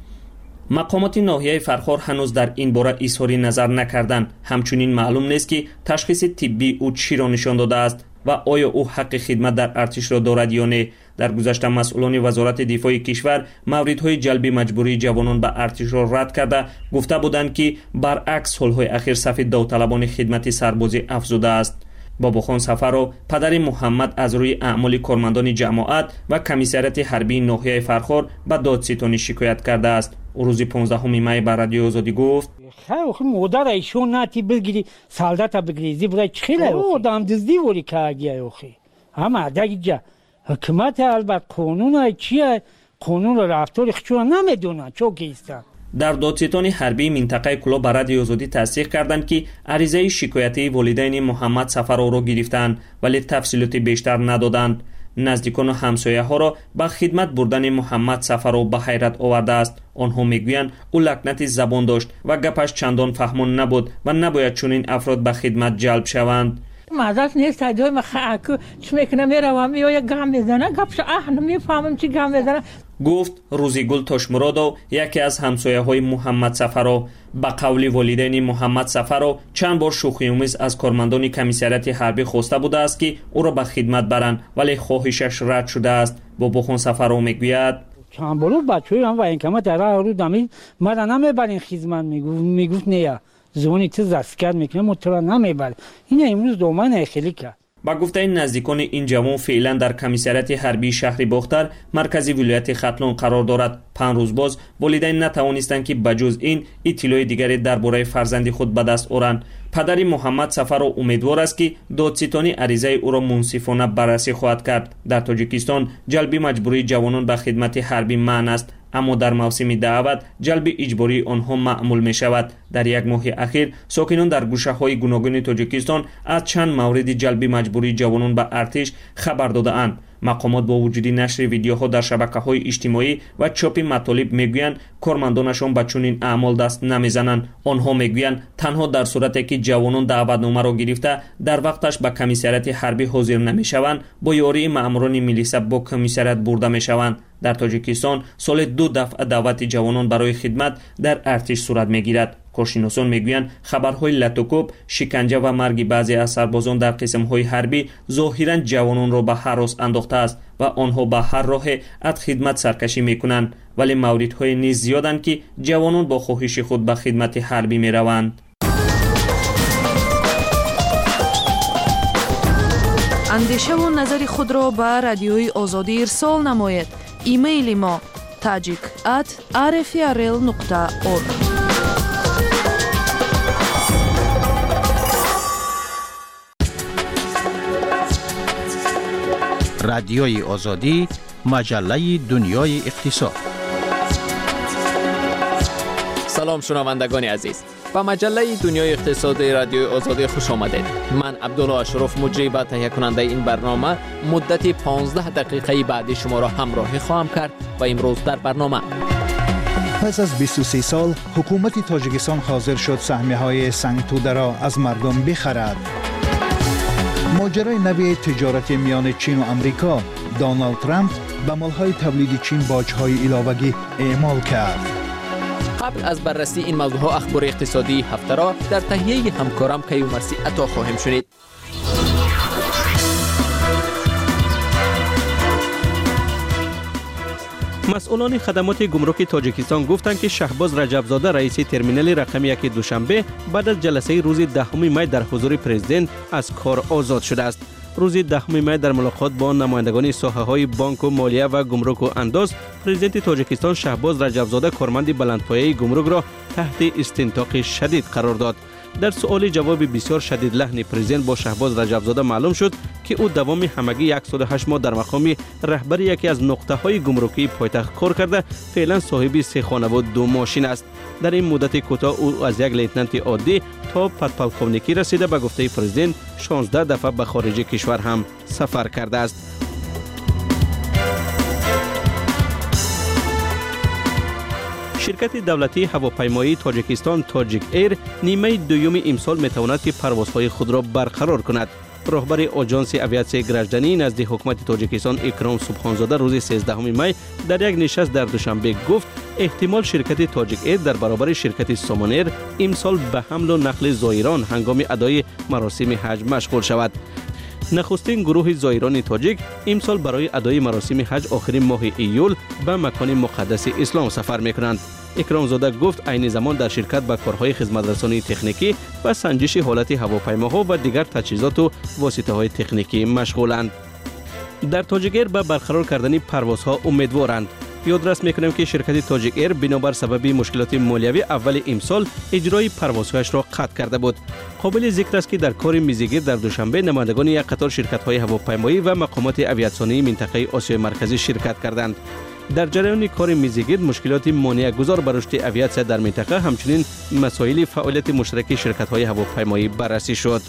مقامات ناحیه فرخار هنوز در این باره اظهار نظر نکردند. همچنین معلوم نیست که تشخیص طبی او چی را نشان داده است و آیا او حق خدمت در ارتش را دارد یا نه. در گذشته مسئولان وزارت دفاع کشور موردهای جلب مجبوری جوانان به ارتش را رد کرده گفته بودند که برعکس سالهای اخیر صف داوطلبان خدمت سربازی افزوده است. باباخان سفرو پدر محمد از روی اعمال کارمندان جماعت و کمیسریات حربی ناحیه فرخار به دادستانی شکایت کرده است. او روز پانزدهم می بر رادیو آزادی گفت خیلی مادر ایشون نتی بگیری سالدات بگیری زیبرای چخیله او دام دزدی ولی کاگی اوخی اما دیگه حکومت البته قانون چیه قانون رفتار خچو نمیدونه چوکیستان. در دادستان حربی منطقه کلا بر رادیو آزادی تصدیق کردند که عریضه شکایتی والدین محمد سفرو را گرفتند ولی تفصیلات بیشتر ندادند. نزدیکان و همسایه ها را به خدمت بردن محمد سفرو به حیرت آورده است. آنها میگویند او لکنت زبان داشت و گپش چندان فهمان نبود و نباید چنین افراد به خدمت جلب شوند. مازاد نیست تاجوی مخاک چه میکنه میره و میوه گام میزنه گپش اه نمیفهمم چی گام میزنه. گفت روزیگل تاشمرادو یکی از همسایه های محمد سفرو. به قول والدین محمد سفرو چند بار شوخی‌آمیز از کارمندان کمیسریات حربی خواسته بوده است که او را به خدمت برند ولی خواهشش رد شده است. باباخان سفرو میگوید چند بلو بچه‌ای هم و اینکما در رو دمی مرا نمیبرین خدمت میگفت میگفت نه زونی تو دستکار میکنه مترا نمیبر. این امروز دومن خیلی کرد. با گفته نزدیکان این جوان فعلا در کمیسریات حربی شهر باختر مرکزی ولایت ختلون قرار دارد. پنج روز باز والدین نتوانستند که بجز این اطلاع دیگری درباره فرزند خود به دست آورند. پدر محمد سفر امیدوار است که دادستانی عریضه او را منصفانه بررسی خواهد کرد. در تاجیکستان جلبی مجبوری جوانان به خدمت حربی منع است، اما در موسم دعوت جلب اجباری آنها معمول می شود. در یک ماه اخیر ساکنان در گوشه های گوناگون تاجیکستان از چند مورد جلب مجبوری جوانان به ارتش خبر داده اند. مقامات با وجود نشر ویدیوها در شبکه‌های اجتماعی و چاپ مطالب میگویند کارمندانشان به چنین اعمال دست نمیزنند. آنها میگویند تنها در صورتی که جوانان دعوتنامه را گرفته در وقتش به کمیسریات حربی حاضر نمیشوند با یاری ماموران میلیسا با کمیسریات برده میشوند. در تاجیکستان سال دو دفعه دعوت جوانان برای خدمت در ارتش صورت میگیرد. کارشناسان میگویند خبرهای لطوکوب، شکنجه و مرگ بعضی از سربازان در قسم‌های حربی ظاهراً جوانان را به هراس انداخته است و آنها به هر راه از خدمت سرکشی میکنند، ولی موردهای نیز زیادند که جوانان با خواهش خود به خدمت حربی میروند. اندیشه و نظر خود را به رادیوی آزادی ارسال نماید. ایمیل ما tajik at r f r l nokta org. رادیوی آزادی، مجله دنیای اقتصاد. سلام شنوندگان عزیز، با مجله دنیای اقتصادی رادیوی آزادی خوش آمدید. من عبدالله اشرف مجری با تهیه کننده این برنامه مدت پانزده دقیقه بعدی شما را همراهی خواهم کرد و امروز در برنامه پس از بیست و سه سال حکومت تاجیکستان حاضر شد سهمیه‌های سنگ توده را از مردم بخرد. ماجرای نوی تجارت میان چین و امریکا، دونالد ترامپ به مال‌های تولیدی چین باج‌های علاوه‌ای اعمال کرد. قبل از بررسی این موضوع اخبار اقتصادی هفته را در تهیه همکارم کیومرسی عطا خواهیم شنید. مسئولان خدمات گمرک تاجیکستان گفتند که شهباز رجبزاده رئیس ترمینال رقم یک دوشنبه بعد از جلسه روز دهم می در حضور پرزیدنت از کار آزاد شده است. روز دهم می در ملاقات با نمایندگان ساحه‌های بانک و مالیه و گمرک و انداز، پرزیدنت تاجیکستان شهباز رجبزاده کارمند بلندپایه گمرک را تحت استنطاق شدید قرار داد. در سؤال جواب بسیار شدید لحن پرزیدنت با شهباز رجبزاده معلوم شد که او دوام همگی صد و هشت ماه در مقام رهبر یکی از نقطه‌های گمرکی پایتخت کار کرده، فعلا صاحب سه خانه و دو ماشین است. در این مدت کوتاه او از یک لیتنانت عادی تا پدپالکونیکی رسیده. به گفته پرزیدنت شانزده دفعه به خارج کشور هم سفر کرده است. شرکت دولتی هواپیمایی تاجیکستان تاجیک ایر نیمه دوم امسال میتواند که پروازهای خود را برقرار کند. رهبر آژانس اویاسیون گراژدانی نزد حکومت تاجیکستان اکرام سبحانزاده روز سیزدهم می در یک نشست در دوشنبه گفت احتمال شرکت تاجیک ایر در برابر شرکت سامانیر امسال به حمل و نقل زائران هنگام ادای مراسم حج مشغول شود. نخستین گروه زائران تاجیک امسال برای ادای مراسم حج آخرین ماه ایول به مکان مقدس اسلام سفر میکنند. اکرام زاده گفت عین زمان در شرکت به کارهای خدمترسانی تکنیکی و سنجش حالت هواپیماها و دیگر تجهیزات و واسطه های تکنیکی مشغولند. در تاجیک ایر به برقرار کردن پروازها امیدوارند. یادداشت میکنیم که شرکت تاجیک ایر بنابر سبب مشکلات مالیوی اول امسال اجرای پروازهایش را قطع کرده بود. قابل ذکر است که در کار میزگیر در دوشنبه نمایندگان یک قطار شرکت‌های هواپیمایی و مقامات اویاسیونی منطقه آسیای مرکزی شرکت کردند. در جریان کار میزگیر مشکلات مانع گذار بر رشد اویاسیون در منطقه همچنین مسائل فعالیت مشترک شرکت‌های هواپیمایی بررسی شد.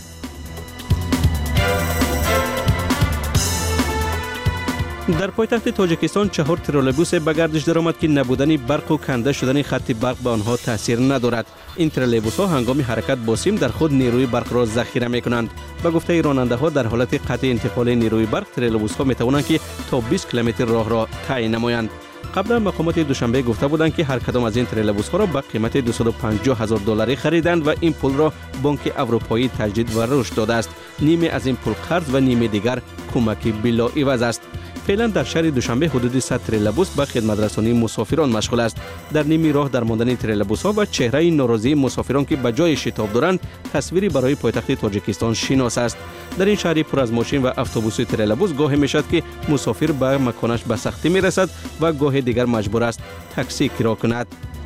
در پایتخت تاجیکستان چهار ترولبوس به گردش درآمد که نبودن برق و کنده شدن خط برق به آنها تاثیر ندارد. این ترولبوس ها هنگام حرکت با سیم در خود نیروی برق را ذخیره می کنند. به گفته راننده ها در حالت قطع انتقال نیروی برق ترولبوس ها می توانند که تا بیست کیلومتر راه را طی نمایند. قبلا مقامات دوشنبه گفته بودند که هر کدام از این ترولبوس ها را به قیمت دویست و پنجاه هزار دلاری خریدند و این پول را بانک اروپایی تجدید و رشد داده است. نیمه از این پول قرض و نیمه دیگر کمک بلا عوض است. فعلا در شهر دوشنبه حدود صد تریلبوس به خدمترسانی مسافران مشغول است. در نیمی راه در ماندن تریلبوس‌ها و چهره ناراضی مسافران که به جای شتاب دارند تصویری برای پایتخت تاجیکستان شناس است. در این شهر پر از ماشین و اتوبوس تریلبوس گاهی میشد که مسافر به مکانش به سختی میرسد و گاه دیگر مجبور است تاکسی کرا کند.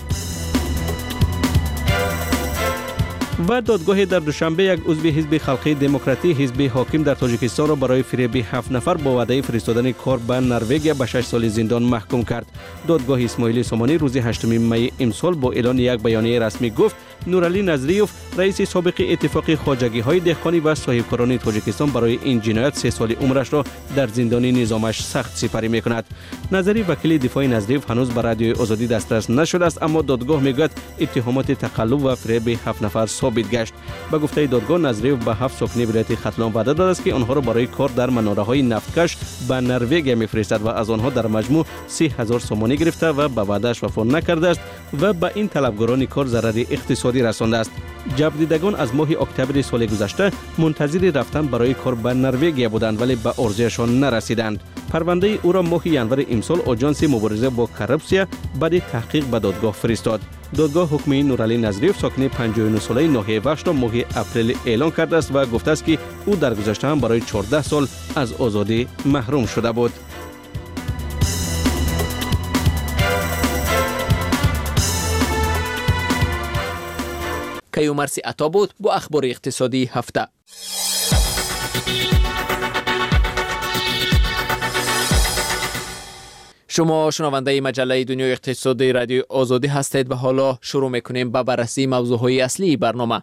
و دادگاه در دوشنبه یک عضو حزب خلقی دموکراتی حزب حاکم در تاجیکستان را برای فریب هفت نفر با وعده فرستادن کار به نروژ به شش سال زندان محکوم کرد. دادگاه اسماعیل سامانی روز هشتم می امسال با اعلان یک بیانیه رسمی گفت نورعلی نظریوف رئیس سابق اتفاق خواجگی‌های دهقانی و صاحبکاران تاجیکستان برای این جنایت سه سال عمرش را در زندان نظامش سخت سپری می‌کند. نظری وکیل دفاع نظریوف هنوز به رادیوی آزادی دسترس نشده است، اما دادگاه میگوید اتهامات تقلب و فریب هفت نفر ثابت گشت. به گفته دادگاه نظریوف به هفت ساکن ولایت ختلان وعده داده است که آنها را برای کار در مناره‌های نفتکش به نروژ می‌فرستد و از آنها در مجموع سی هزار سومانی گرفته و به وعده‌اش وفا نکرده است و به این طلبگاران کار ضرر اقتصادی رسانده است. جبردیدگان از ماه اکتبر سال گذشته منتظر رفتن برای کار به نروژ بودند ولی به عرضه‌شان نرسیدند. پرونده او را ماه ینور امسال آژانس مبارزه با کراپسیا بعد تحقیق به دادگاه فرستاد. دادگاه حکم نورعلی نظریوف ساکن پنجاه و نه ساله ناحیه وخش را ماه اپریل اعلان کرده است و گفته است که او در گذشته هم برای چهارده سال از آزادی محروم شده بود. کیومرث عطا بود با اخبار اقتصادی هفته. شما شنونده مجله دنیای اقتصادی رادیو آزادی هستید و حالا شروع میکنیم با بررسی موضوعهای اصلی برنامه.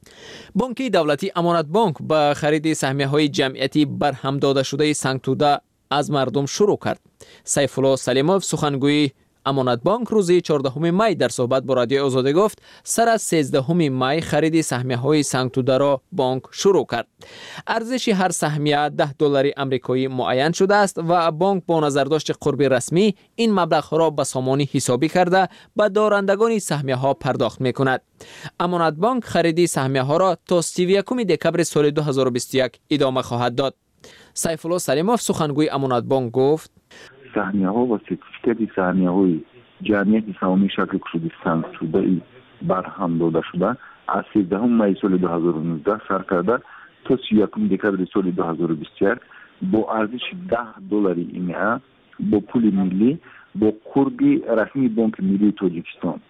بانک دولتی امانت بانک به خرید سهمیه‌های جمعیتی برهم داده شده سنگ توده از مردم شروع کرد. سیف الله سلیموف سخنگوی امانت بانک روز چهاردهم می در صحبت با رادیو آزادی گفت سر از سیزدهم می خرید سهمیه‌های سنگ توده را بانک شروع کرد. ارزش هر سهمیه ده دلار آمریکایی معین شده است و بانک با نظرداشت قرب رسمی این مبلغ را به سامانی حسابی کرده به دارندگان سهمیه ها پرداخت می کند. امانت بانک خرید سهمیه ها را تا سی و یکم دکبر سال دو هزار و بیست و یک ادامه خواهد داد. سیف الله سلیموف سخنگوی امانت بانک گفت سهمیه ها و سرتیفیکت سهمیه های جمعیت سهامی شکل کشیده سنگ توده ای برهم داده شده از سیزدهم می سال دو هزار و نوزده سر کرده تا سی و یکم دکبر سال دو هزار و بیست و یک با ارزش ده دلار ایمه با پول ملی با قرب رسمی بانک ملی تاجیکستان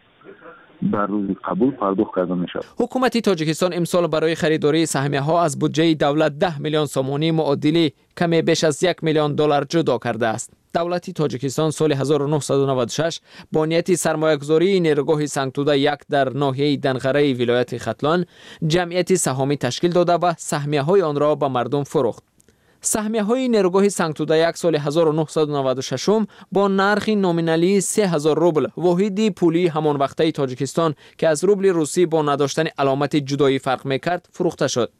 بر روز قبول پرداخت کرده می شود. حکومت تاجیکستان امسال برای خریداری سهمیه ها از بودجه دولت ده میلیون سومانی معادل کمی بیش از یک میلیون دلار جدا کرده است. دولت تاجیکستان سال هزار و نهصد و نود و شش با نیت سرمایه‌گذاری نیروگاه سنگ توده یک در ناحیه دنغره ولایت ختلان جمعیت سهامی تشکیل داده و سهمیه های آن را به مردم فروخت. سهمیه های نیروگاه سنگ توده یک سال هزار و نهصد و نود و شش با نرخ نومینالی سه هزار روبل واحد پولی همان وقته تاجیکستان که از روبل روسی با نداشتن علامت جدایی فرق میکرد فروخته شد.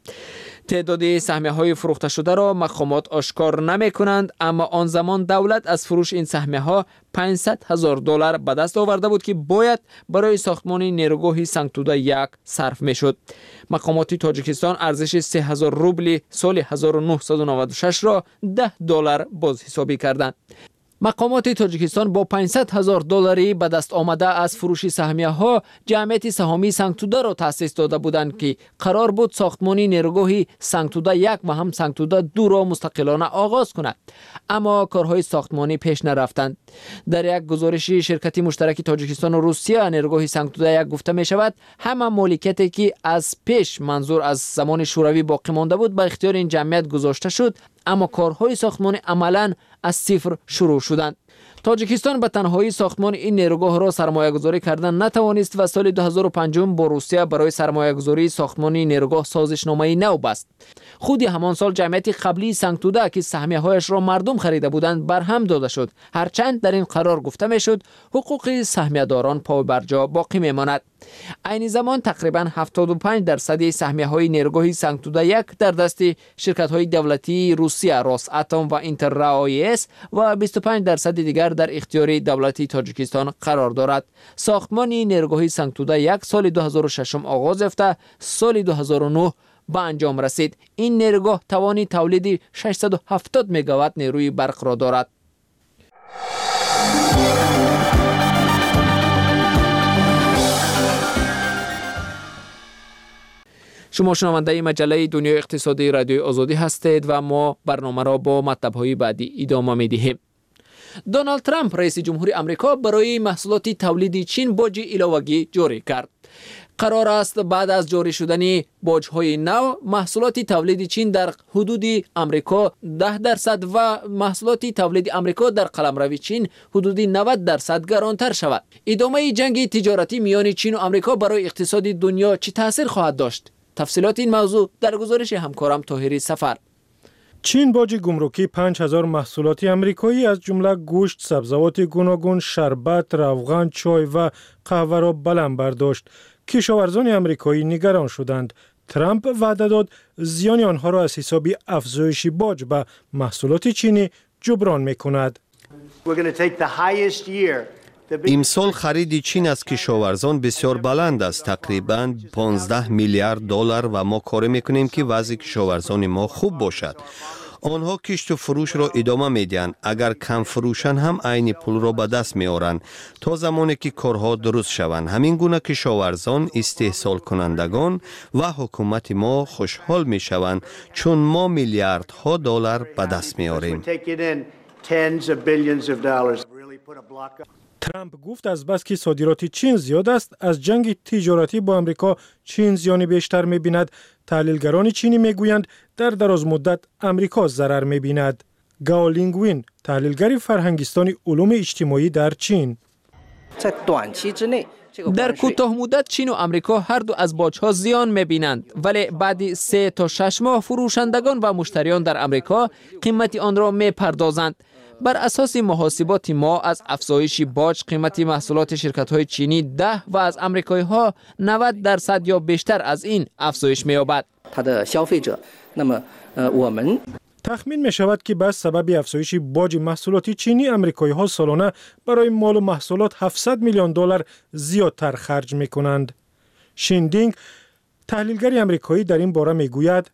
تعداد سهمیه های فروخته شده را مقامات آشکار نمی کنند، اما آن زمان دولت از فروش این سهمیه ها پانصد هزار دلار به دست آورده بود که باید برای ساختمان نیروگاه سنگ توده یک صرف می شد. مقامات تاجیکستان ارزش سه هزار روبل سال هزار و نهصد و نود و شش را ده دلار باز حسابی کردند. مقامات تاجیکستان با پانصد هزار دلاری به دست آمده از فروش سهمیه ها جمعیت سهامی سنگ توده را تأسیس داده بودند که قرار بود ساختمانی نیروگاه سنگ توده یک و هم سنگ توده دو را مستقلانه آغاز کند، اما کارهای ساختمانی پیش نرفتند. در یک گزارش شرکت مشترک تاجیکستان و روسیه نیروگاه سنگ توده یک گفته می شود همه مالکیتی که از پیش منظور از زمان شوروی باقی مانده بود به اختیار این جمعیت گذاشته شد، اما کارهای ساختمانی عملاً از صفر شروع شدند. تاجیکستان به تنهایی ساختمان این نیروگاه را سرمایه گذاری کردن نتوانست و سال دو هزار و پنج با روسیه برای سرمایه گذاری ساختمانی نیروگاه سازشنامه نو بست. خود همان سال جمعیت قبلی سنگ توده که سهمیه هایش را مردم خریده بودند برهم داده شد، هرچند در این قرار گفته می شد حقوق سهمیه داران پای برجا باقی می ماند. این زمان تقریبا هفتاد و پنج درصد سهمیه های نیروگاه سنگ توده یک در دست شرکت های دولتی روسیه راس اتم و اینتر رایس و بیست و پنج درصد دیگر در اختیار دولتی تاجیکستان قرار دارد. ساختمان نیروگاه سنگ توده یک سال دو هزار و شش آغاز یافته سال دو هزار و نه به انجام رسید. این نیروگاه توانی تولید ششصد و هفتاد مگاوات نیروی برق را دارد. شما شنونده مجله دنیای اقتصادی رادیوی آزادی هستید و ما برنامه را با مطلب‌های بعدی ادامه می‌دهیم. دونالد ترامپ رئیس جمهوری آمریکا برای محصولات تولیدی چین باج علاوه‌ای جاری کرد. قرار است بعد از جاری شدن باج‌های نو محصولات تولید چین در حدود آمریکا ده درصد و محصولات تولید آمریکا در قلمرو چین حدود نود درصد گرانتر شود. ادامه جنگ تجارتی میان چین و آمریکا برای اقتصاد دنیا چه تاثیر خواهد داشت؟ تفصیلات این موضوع در گزارش همکارم طاهری سفر. چین باج گمرکی پنج هزار محصولات آمریکایی از جمله گوشت، سبزیجات گوناگون، شربت، روغن، چای و قهوه را بلند برداشت. کشاورزان آمریکایی نگران شدند. ترامپ وعده داد زیان آنها را از حساب افزایش باج به محصولات چینی جبران می‌کند. امسال خرید چین از کشاورزان بسیار بلند است، تقریباً پانزده میلیارد دلار و ما کار میکنیم که وضع کشاورزان ما خوب باشد. آنها کشت و فروش را ادامه میدهند. اگر کم فروشن هم عین پول را به دست میآورند تا زمانی که کارها درست شوند. همین گونه کشاورزان، استحصال کنندگان و حکومت ما خوشحال میشوند چون ما میلیاردها دلار به دست میآوریم. ترامپ گفت از بس که صادرات چین زیاد است، از جنگ تجارتی با آمریکا چین زیان بیشتر می‌بیند. تحلیلگران چینی میگویند در دراز مدت آمریکا ضرر می‌بیند. گاو لینگوین، تحلیلگر فرهنگستان علوم اجتماعی در چین: در کوتاه مدت چین و آمریکا هر دو از باج‌ها زیان می‌بینند، ولی بعد سه تا شش ماه فروشندگان و مشتریان در آمریکا قیمت آن را می‌پردازند. بر اساس محاسبات ما از افزایش باج قیمت محصولات شرکت‌های چینی ده و از آمریکایی‌ها نود درصد یا بیشتر از این افزایش می‌یابد. تخمین می شود که بس سبب افزایش باج محصولات چینی آمریکایی ها سالانه برای مال و محصولات هفتصد میلیون دلار زیادتر خرج می کنند. شیندینگ، تحلیلگر آمریکایی، در این باره می گوید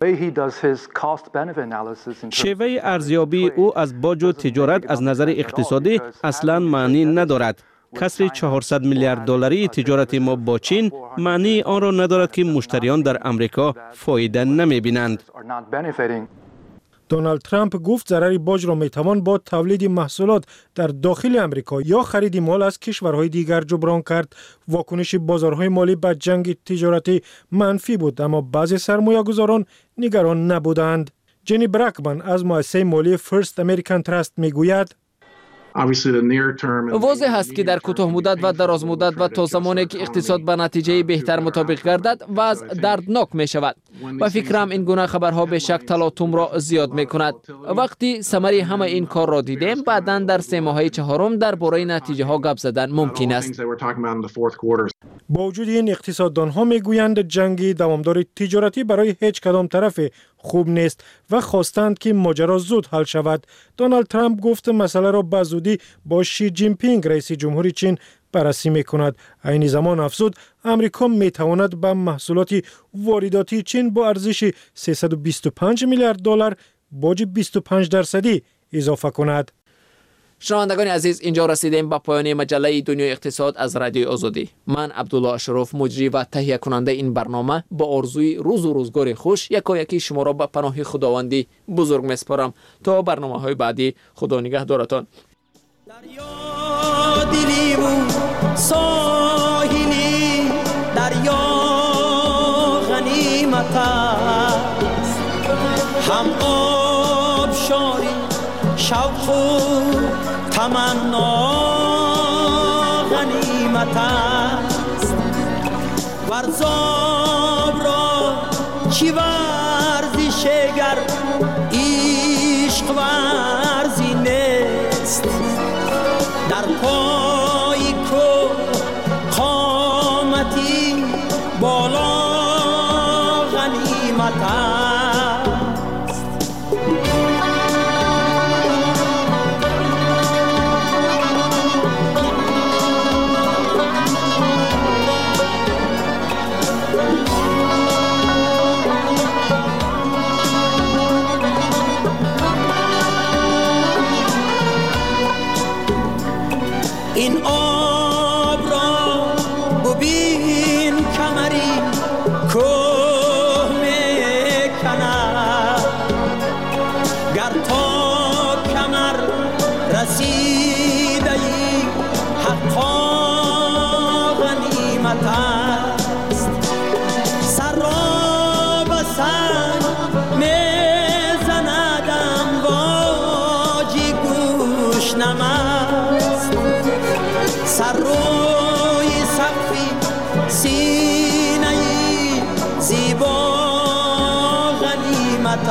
شیوه ارزیابی او از باج و تجارت از نظر اقتصادی اصلا معنی ندارد. کسر چهارصد میلیارد دلاری تجارت ما با چین معنی آن را ندارد که مشتریان در آمریکا فایده نمی بینند. دونالد ترامپ گفت ضرر باج را می توان با تولید محصولات در داخل آمریکا یا خرید مال از کشورهای دیگر جبران کرد. واکنش بازارهای مالی به جنگ تجارتی منفی بود، اما بعضی سرمایه‌گذاران نگران نبودند. جنی برکمن از مؤسسه مالی فرست امریکن تراست می گوید واضح است که در کوتاه مدت و دراز مدت و تا زمانی که اقتصاد به نتیجه بهتر مطابق گردد وضع دردناک می شود و فکرم این گونه خبرها به شک تلاطم را زیاد می کند. وقتی ثمره همه این کار را دیدیم، بعداً در سه ماهه چهارم درباره نتیجه ها گپ زدن ممکن است. با وجود این، اقتصاددان ها می گویند جنگ دوامدار تجارتی برای هیچ کدام طرف خوب نیست و خواستند که ماجرا زود حل شود. دونالد ترامپ گفت مسئله را به زودی با شی جین پینگ رئیس جمهوری چین بررسی می کند. عین زمان افزود امریکا می تواند به محصولات وارداتی چین با ارزش سیصد و بیست و پنج میلیارد دلار باج بیست و پنج درصدی اضافه کند. شنوندگان عزیز، اینجا رسیدیم به پایان مجله دنیای اقتصاد از رادیو آزادی. من عبدالله اشرف، مجری و تهیه کننده این برنامه، با آرزوی روز و روزگار خوش یکایکی شما را به پناه خداوندی بزرگ میسپارم. تا برنامه های بعدی، خدا نگهدارتان. دریا دلی و ساحلی، دریا غنیمت است، هم آب شاری شوق و تمنا غنیمت است. ورزاب را چی ورزش گر عشق ورزی نیست. در پای کو قامتی بالا غنیمت است. شبنم است سر روی سقفی سینه زیبا غنیمت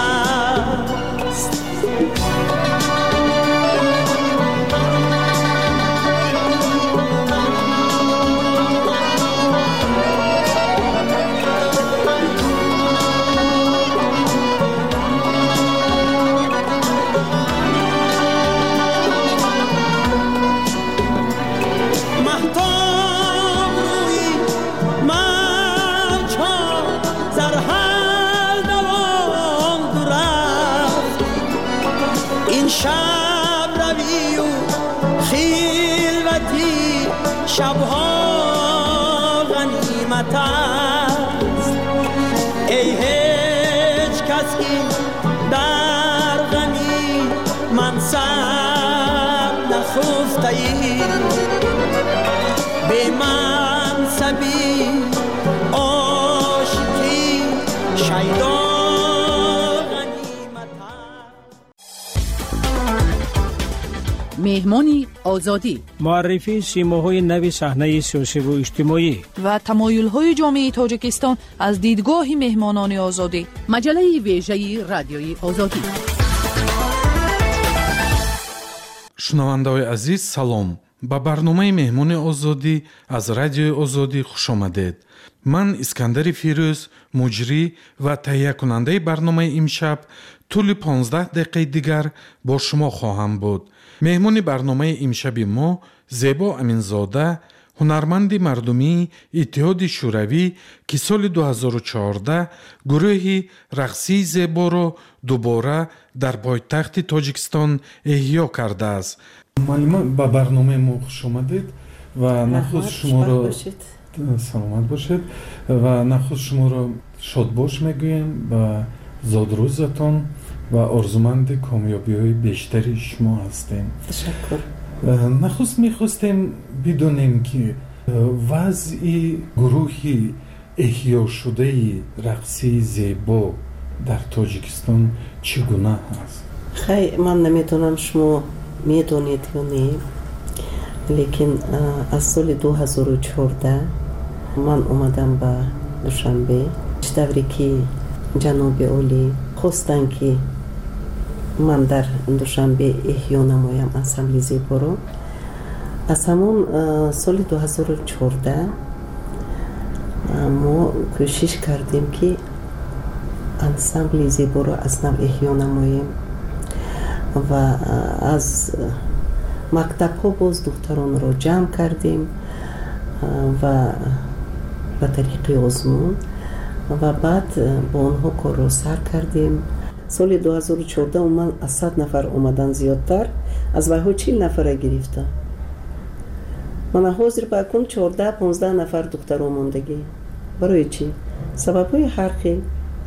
است شب روی و خلوتی شبها غنیمت است ای هیچ کس که در غمی منصب نخفته ای به منصبی عاشقی شیدا مهمانی آزادی معرفی سیماهای نو صحنه سیاسی و اجتماعی و تمایل‌های جامعه تاجیکستان از دیدگاه مهمانان آزادی مجله ویژه رادیوی آزادی шунавандаҳои азиз салом ба барномаи меҳмони озодӣ аз радиои озодӣ хушомадед. ман искандари фирӯз муҷрӣ ва таҳиякунандаи барномаи имшаб тӯли понздаҳ дақиқаи дигар бо шумо хоҳам буд. меҳмони барномаи имшаби мо зебо аминзода, ҳунарманди мардумии иттиҳоди шӯравӣ ки соли дуҳазору чаҳордаҳ гурӯҳи рақсии зеборо дубора дар пойтахти тоҷикистон эҳьё кардааст. маълума ба барномаи мо хуш омадед ва нахуст шуморо саломат бошед ва нахуст шуморо шодбош мегӯем ба зодрӯзатон ва орзуманди комёбиҳои бештари шумо ҳастем. ташаккур. нахуст мехостем бидонем ки вазъи гурӯҳи эҳьёшудаи рақсии зебо дар тоҷикистон чӣ гуна ҳаст? хай ман наметонам шумо медонед ё не, лекин аз соли дуҳазору чаҳордаҳ ман омадам ба душанбе чӣ давре ки ҷаноби олӣ хостанд ки ман дар душанбе эҳьё намоям ансамбли зеборо. аз ҳамон соли дуҳазору чаҳордаҳ мо кӯшиш кардем ки ансамбли зеборо аз нав эҳьё намоем ва аз мактабҳо боз духтаронро ҷамъ кардем ва ба тариқи озмун ва баъд бо онҳо корро сар кардем. соли дуҳазору чаҳордаҳ умуман аз сад нафар омадан зиёдтар, аз вайҳо чил нафара гирифта. мана ҳозир ба акун чаҳордаҳ понздаҳ нафар духтаро мондагӣ. барои чӣ? сабабҳои ҳар хел.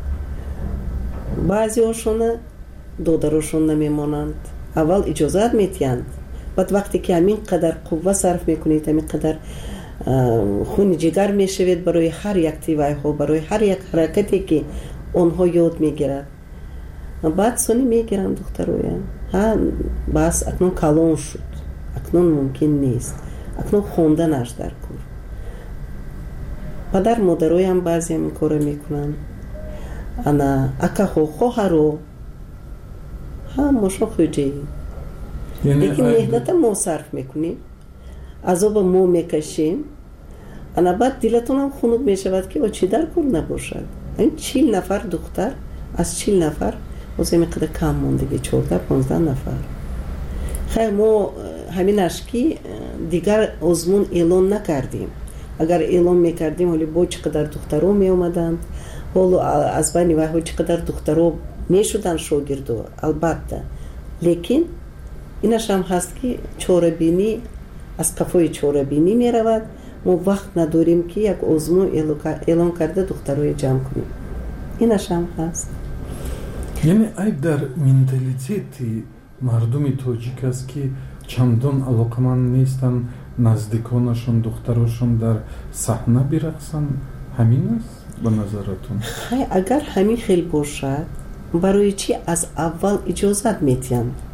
баъзеҳошона додарошон намемонанд, аввал иҷозат метиҳанд, баъд вақте ки ҳамин қадар қувва сарф мекунед, ҳамин қадар хуни ҷигар мешавед барои ҳар як тивайҳо, барои ҳар як ҳаракате ки онҳо ёд мегиранд, баъд сони мегиранд духтароя. ҳа бас акнун калон шуд, акнун мумкин нест, акнун хонданаш дар кор. падар модароям баъзеам ин кора мекунанд. ана акаҳо хоҳаро ҳа мошон хуҷаи лекин меҳната мо сарф мекунем, азоба мо мекашем, ана баъд дилатонам хунук мешавад ки чӣ дар кор набошад. ин чил нафар духтар аз чил нафар ҳозир меқадар кам мондагӣ, чаҳордаҳ понздаҳ нафар. хайр мо ҳаминаш ки дигар озмун эълон накардем. агар эълон мекардем ҳоли бо чӣ қадар духтаро меомаданд, ҳоло аз байни вайҳо чӣ қадар духтаро мешуданд шогирдо, албатта. лекин инаш ҳам ҳаст ки чорабинӣ аз қафои чорабинӣ меравад. мо вақт надорем ки як озмун эълон карда духтарои ҷамъ кунем. инаш ҳам ҳаст. яъне айб дар менталитети мардуми тоҷик аст ки чандон алоқаманд нестанд наздиконашон духтарошон дар саҳна бирақсанд. ҳамин аст ба назаратон? хай агар ҳамин хел бошад, барои чӣ аз аввал иҷозат метиҳанд?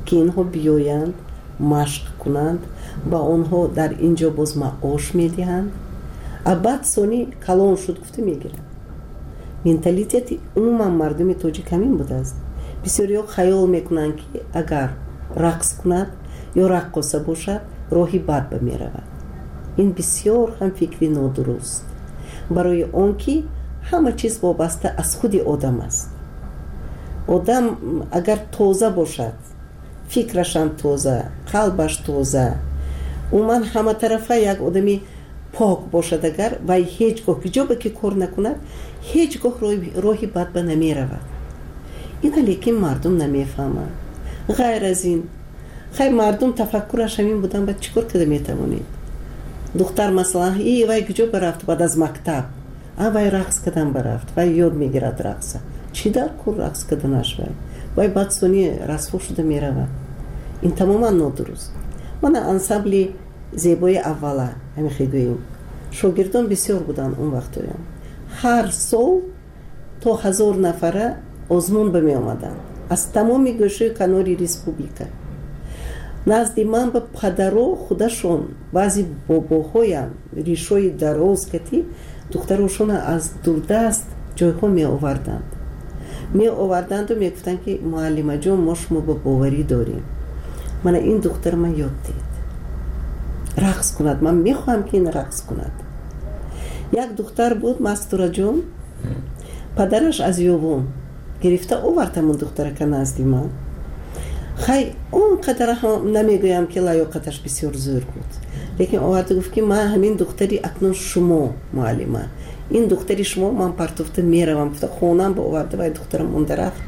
که اینها بیایند مشق کنند با آنها در اینجا باز معاش میدهند بعد سونی کلان شد گفته میگیرند. مенталитет عموما مردم تاجیک همین بوده است. بسیاری ها خیال میکنند که اگر رقص کند یا رقاصه باشد راهی بد به میرود. این بسیار هم فکری نادرست، برای آنکه همه چیز وابسته از خود آدم است. آدم اگر تازه باشد، فکرش هم تازه، قلبش تازه، عموما همه طرفه یک آدمی پاک باشد اگر و هیچگاه کجا به که کار نکند هیچگاه راهی بد به نمی رود. این لیکن مردم نمی فهمند. غیر از این خیلی مردم تفکرش همین بودن باید چیکار کده می توانید؟ دختر مثلا ای وای کجا برفت بعد از مکتب وای رقص کدن برفت وای یاد میگیرد رقصه چی در کور رقص کدنش وای وای بعد سونی رسوا شده می رود. این تماما نادرست. من انسامبلی زیبای اوله همین خیلی شاگردان بسیار بودن اون وقت هایم. هر سال تا هزار نفره آزمون به می آمدن از تمام گوشه کناری ریسپوبلیکا. نزدی من به پدرو خودشون بعضی باباهایم ریشوی دراز کتی دخترشون از دوردست جایها می آوردند می آوردند و می گفتند که معلمه جان ما شما به باوری داریم. من این دختر من یاد دید رقص کند، من می خواهم که این رقص کند. یک دختر بود مستوره جان، پدرش از یوون گرفته آوردم اون دختره که نزدی من. خیلی اون قدر هم نمیگویم که لیاقتش بسیار زور بود، لیکن آورده گفت که من همین دختری اکنون شما معلمه، این دختری شما من پرتوفته میروم. خونم با آورده و دخترم اون رفت.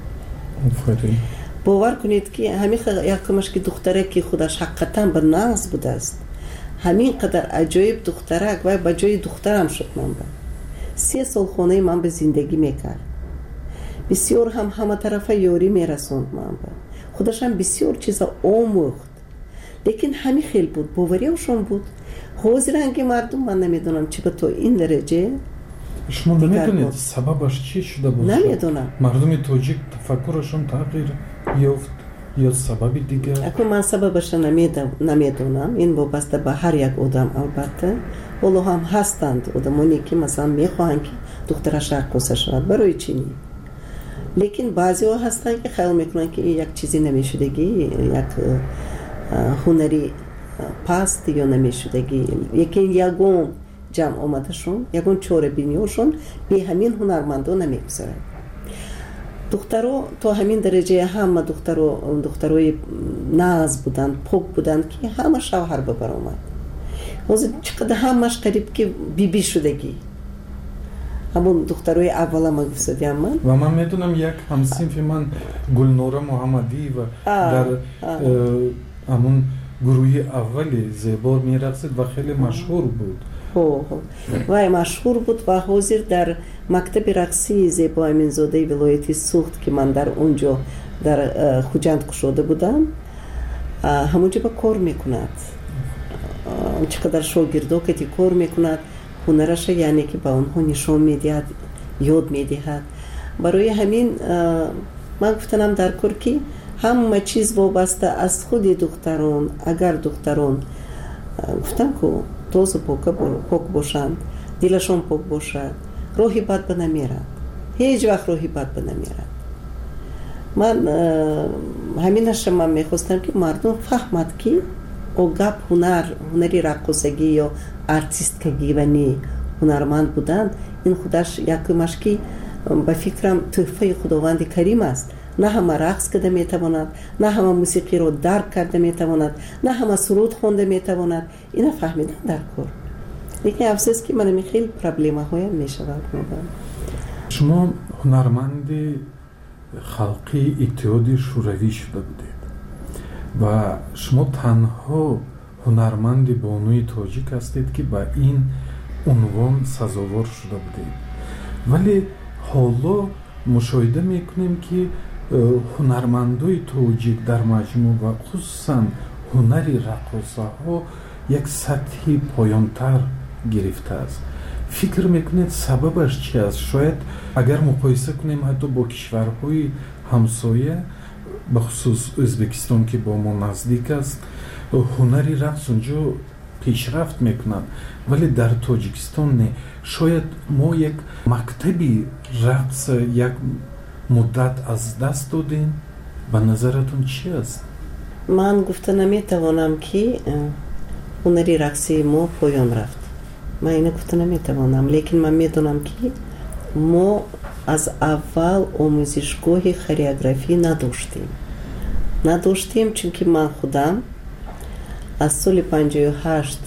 باور کنید که همین یکمش که دختره که خودش حقیقتا به نقص بوده است، همین قدر عجایب دختره و به جای دخترم شد. من با سی سال خونه من به زندگی میکرد، بسیار هم همه طرفه یاری میرسوند. من با خودش هم بسیار چیزا آموخت، لیکن همین خیلی بود، باوریشون بود. حاضر رنگ مردم من نمیدونم چی به تو این درجه. شما نمیدونید سببش چی شده بود؟ نمیدونم. مردم تاجیک تفکرشون تغییر یافت یا سبب دیگر؟ اکنون من سببش نمیدونم. این وابسته به هر یک آدم البته. ولو هم هستند آدمانی که مثلا میخواهند که دخترش رقاصه شود، برای چی نی؟ لیکن بعضی ها هستن که خیال میکنن که یک چیزی نمیشدگی، یک هنری پست یا نمیشدگی، یکی یکون جمع آمده شون، یکون چور بینیوشون به همین هنرمندو نمیگذارن. دخترو تا همین درجه همه دخترو دختروی ناز بودن، پاک بودن که همه شوهر ببر آمد. حاضر چقدر همش قریب که بی بی شدگی. همون دختروی اولا ما گفتیم من. و من میدونم یک همسینف من گلنوره محمدی و در همون گروهی اولی زیبا میرقصید و خیلی مشهور بود. هو هو. و مشهور بود و حاضر در مکتب رقصی زیبا امینزاده ولایتی سوخت که من در اونجا در خوجند کشاده بودم، همونجا با کار میکند. چقدر شاگردها که کار میکند هنرش، یعنی که با اونها نشان میدهد، یاد میدهد. برای همین من گفتنم در کار که همه چیز وابسته از خود دختران. اگر دختران گفتم که تازه پاک باشند، دلشان پاک باشد، راهی بد به نمیرد، هیچ وقت راهی بد به نمیرد. من همینش من میخواستم که مردم فهمد که او گپ هنر، هنری رقاصگی یا ارتیستگی و نی هنرمند بودن، این خودش یکمش که به فکرم تحفه خداوند کریم است. نه همه رقص کرده میتواند، نه همه موسیقی رو درک کرده میتواند، نه همه سرود خونده میتواند. اینا فهمیدن در کار. لیکن افسوس که من خیلی پرابلم هایم میشود. شما هنرمند خلقی اتحاد شوروی شده بودید و شما تنها هنرمند بانوی تاجیک هستید که با این عنوان سزاوار شده بودید. ولی حالا مشاهده میکنیم که هنرمندای تاجیک در مجموع و خصوصا هنری رقاصه ها یک سطحی پایانتر گرفته است. فکر میکنید سببش چی است؟ شاید اگر مقایسه کنیم حتی با کشورهای همسایه бахусус Ӯзбекистон ки бо мо наздик аст, ҳунари рақс унҷо пешрафт мекунад, вале дар Тоҷикистон не. Шояд мо як мактаби рақс як муддат аз даст додем. ба назаратон чӣ аст? ман гуфта наметавонам ки ҳунари рақси мо поён рафт. ман ина гуфта наметавонам, лекин ман медонам ки мо аз аввал омӯзишгоҳи хореографӣ надоштем. надоштем, чунки ман худам аз соли панҷоҳу ҳашт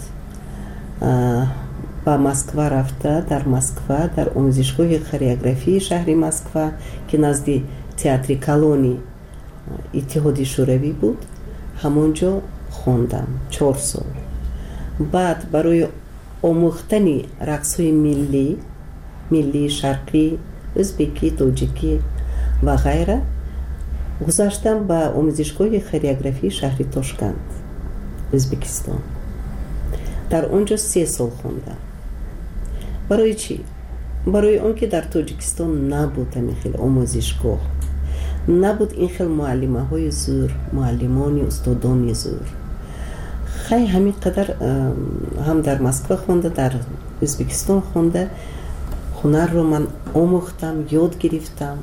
ба Москва рафта, дар Москва дар омӯзишгоҳи хореографии шаҳри Москва ки назди театри Колони иттиҳоди шӯравӣ буд, ҳамонҷо хондам чор сол. баъд барои омӯхтани рақсҳои миллӣ, миллии шарқӣ, ӯзбекӣ, тоҷикӣ ва ғайра, гузаштам ба омӯзишгоҳи хореографии шаҳри Тошканд, Ӯзбекистон. дар он ҷо се сол хондам. барои чӣ? барои он ки дар Тоҷикистон набуд ҳамин хел омӯзишгоҳ, набуд ин хел муаллимаҳои зур, муаллимони устодони зур. хай ҳамин қадар ҳам дар Москва хонда, дар Ӯзбекистон хонда ҳунарро ман омӯхтам, ёд гирифтам.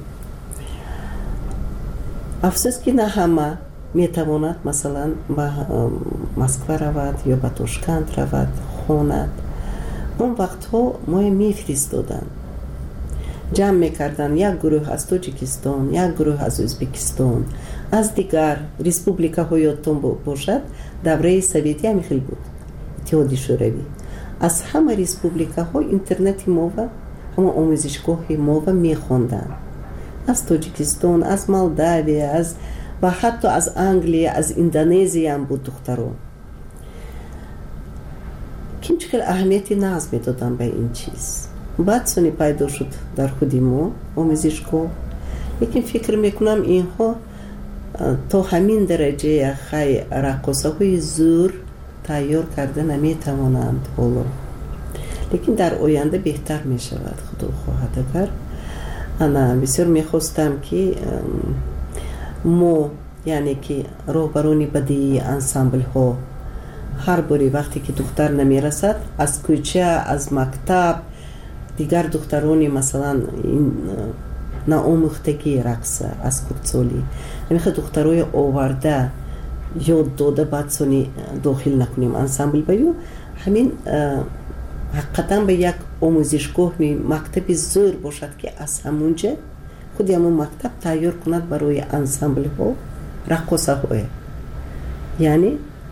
афсӯс ки на ҳама метавонад масалан ба Москва равад ё ба Тошканд равад, хонад. он вақтҳо моя мефиристоданд, ҷамъ мекарданд як гурӯҳ аз Тоҷикистон, як гурӯҳ аз Ӯзбекистон, аз дигар республикаҳо. ёдтон бошад, давраи советӣ ҳамин хел буд, иттиҳоди шӯравӣ. аз ҳама республикаҳо интернети мова, ҳама омӯзишгоҳи мова мехонданд. аз Тоҷикистон, аз Молдавия, аз ва ҳатто аз Англия, аз Индонезия ҳам буд духтарон. ким чӣ хел аҳамияти нағз медодам ба ин чиз. баъд сони пайдо шуд дар худи мо омӯзишгоҳ, лекин фикр мекунам инҳо то ҳамин дараҷая хай раққосаҳои зур тайёр карда наметавонанд ҳоло. лекин дар оянда беҳтар мешавад, худо хоҳад. агар ана бисёр мехостам ки мо, яъне ки роҳбарони бадии ансамблҳо, ҳар боре вақте ки духтар намерасад, аз кӯча, аз мактаб, дигар духтарони масалан наомӯхтагии рақса аз хурдсолӣ, ҳамихел духтарои оварда ёд дода баъд сони дохил накунем ансамбл ба ё, ҳамин ҳақиқатан ба як омӯзишгоҳ мактаби зур бошад ки аз ҳамонҷа худи ҳамон мактаб тайёр кунад барои ансамблҳо раққосаҳое, яъне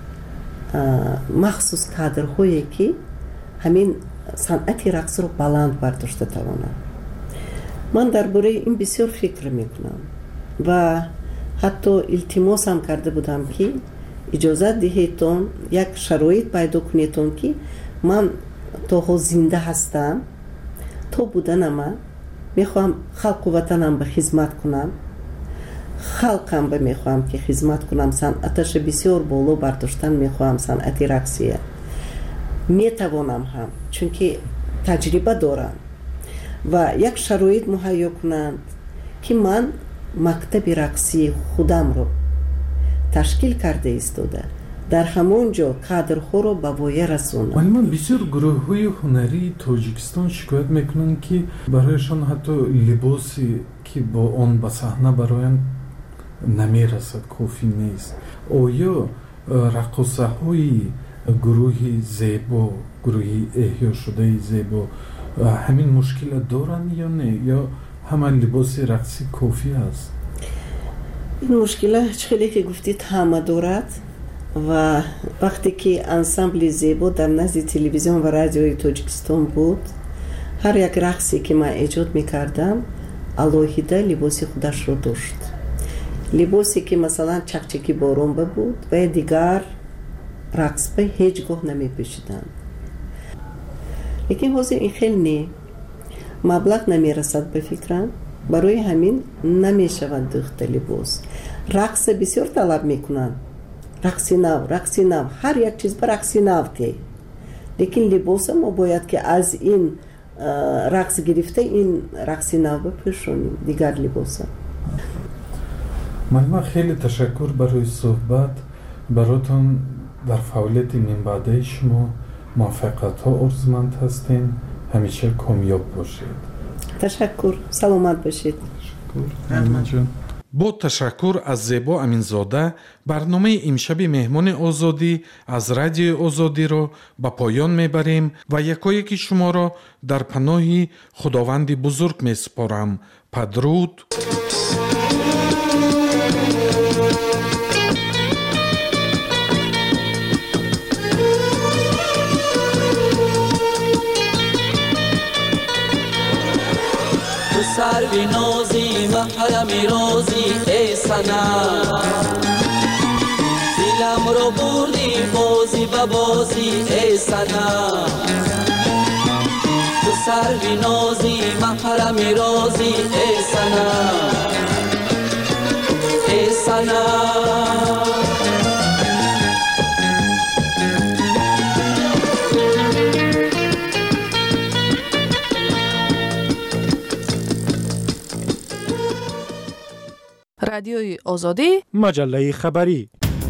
махсус кадрҳое ки ҳамин санъати рақсро баланд бардошта тавонанд. ман дар бораи ин бисёр фикр мекунам ва ҳатто илтимосам карда будам ки иҷозат диҳедтон, як шароит пайдо кунедтон ки ман то ҳол зинда ҳастам, то буданама мехоҳам халқу ватанам ба хизмат кунам, халқам ба мехоҳам ки хизмат кунам, санъаташа бисёр боло бардоштан мехоҳам, санъати рақсия метавонам ҳам, чунки таҷриба дорам ва як шароит муҳайё кунанд ки ман мактаби рақсии худамро ташкил карда истода дар ҳамон ҷо кадрҳоро ба воя расонам. вале ман бисёр гурӯҳҳои ҳунарии Тоҷикистон шикоят мекунанд ки барояшон ҳатто либосе ки бо он ба саҳна бароянд намерасад, кофӣ нест. оё раққосаҳои гурӯҳи зебо, гурӯҳи эҳёшудаи зебо ҳамин мушкила доранд ё не, ё ҳама либоси рақсӣ кофӣ аст? ин мушкила чӣ хеле ки гуфтид ҳама дорад ва вақте ки ансамбли зебо дар назди телевизион ва радиои Тоҷикистон буд, ҳар як рақсе ки ман эҷод мекардам алоҳида либоси худашро дошт. либосе ки масалан чакчаки боронба буд ва дигар рақсба ҳеҷ гоҳ намепӯшиданд. лекин ҳозир ин хел не, маблағ намерасад ба фикрам, барои ҳамин намешавад дӯхта либос. рақса бисёр талаб мекунанд, рақси нав, рақси нав, ҳар як чиз ба рақси нав ки, лекин либоса мо бояд ки аз ин рақс гирифта ин рақси нав бипӯшонем, дигар либоса. من خیلی تشکر برای صحبت براتون. در فعالیت نیمبعده شما موفقیت ها ارزمند هستین. همیشه کامیاب باشید. تشکر. سلامت باشید. تشکر. با تشکر از زیبا امینزاده برنامه امشب مهمان آزادی از رادیو آزادی را به پایان میبریم و یکایک شما را در پناه خداوند بزرگ میسپارم. پدرود. سروی نازی و حرمی رازی ای سنم، دلم رو بردی بازی و بازی ای سنم. تو سروی نازی و حرمی رازی ای سنم، ای سنم. رادیوی آزادی، مجله خبری.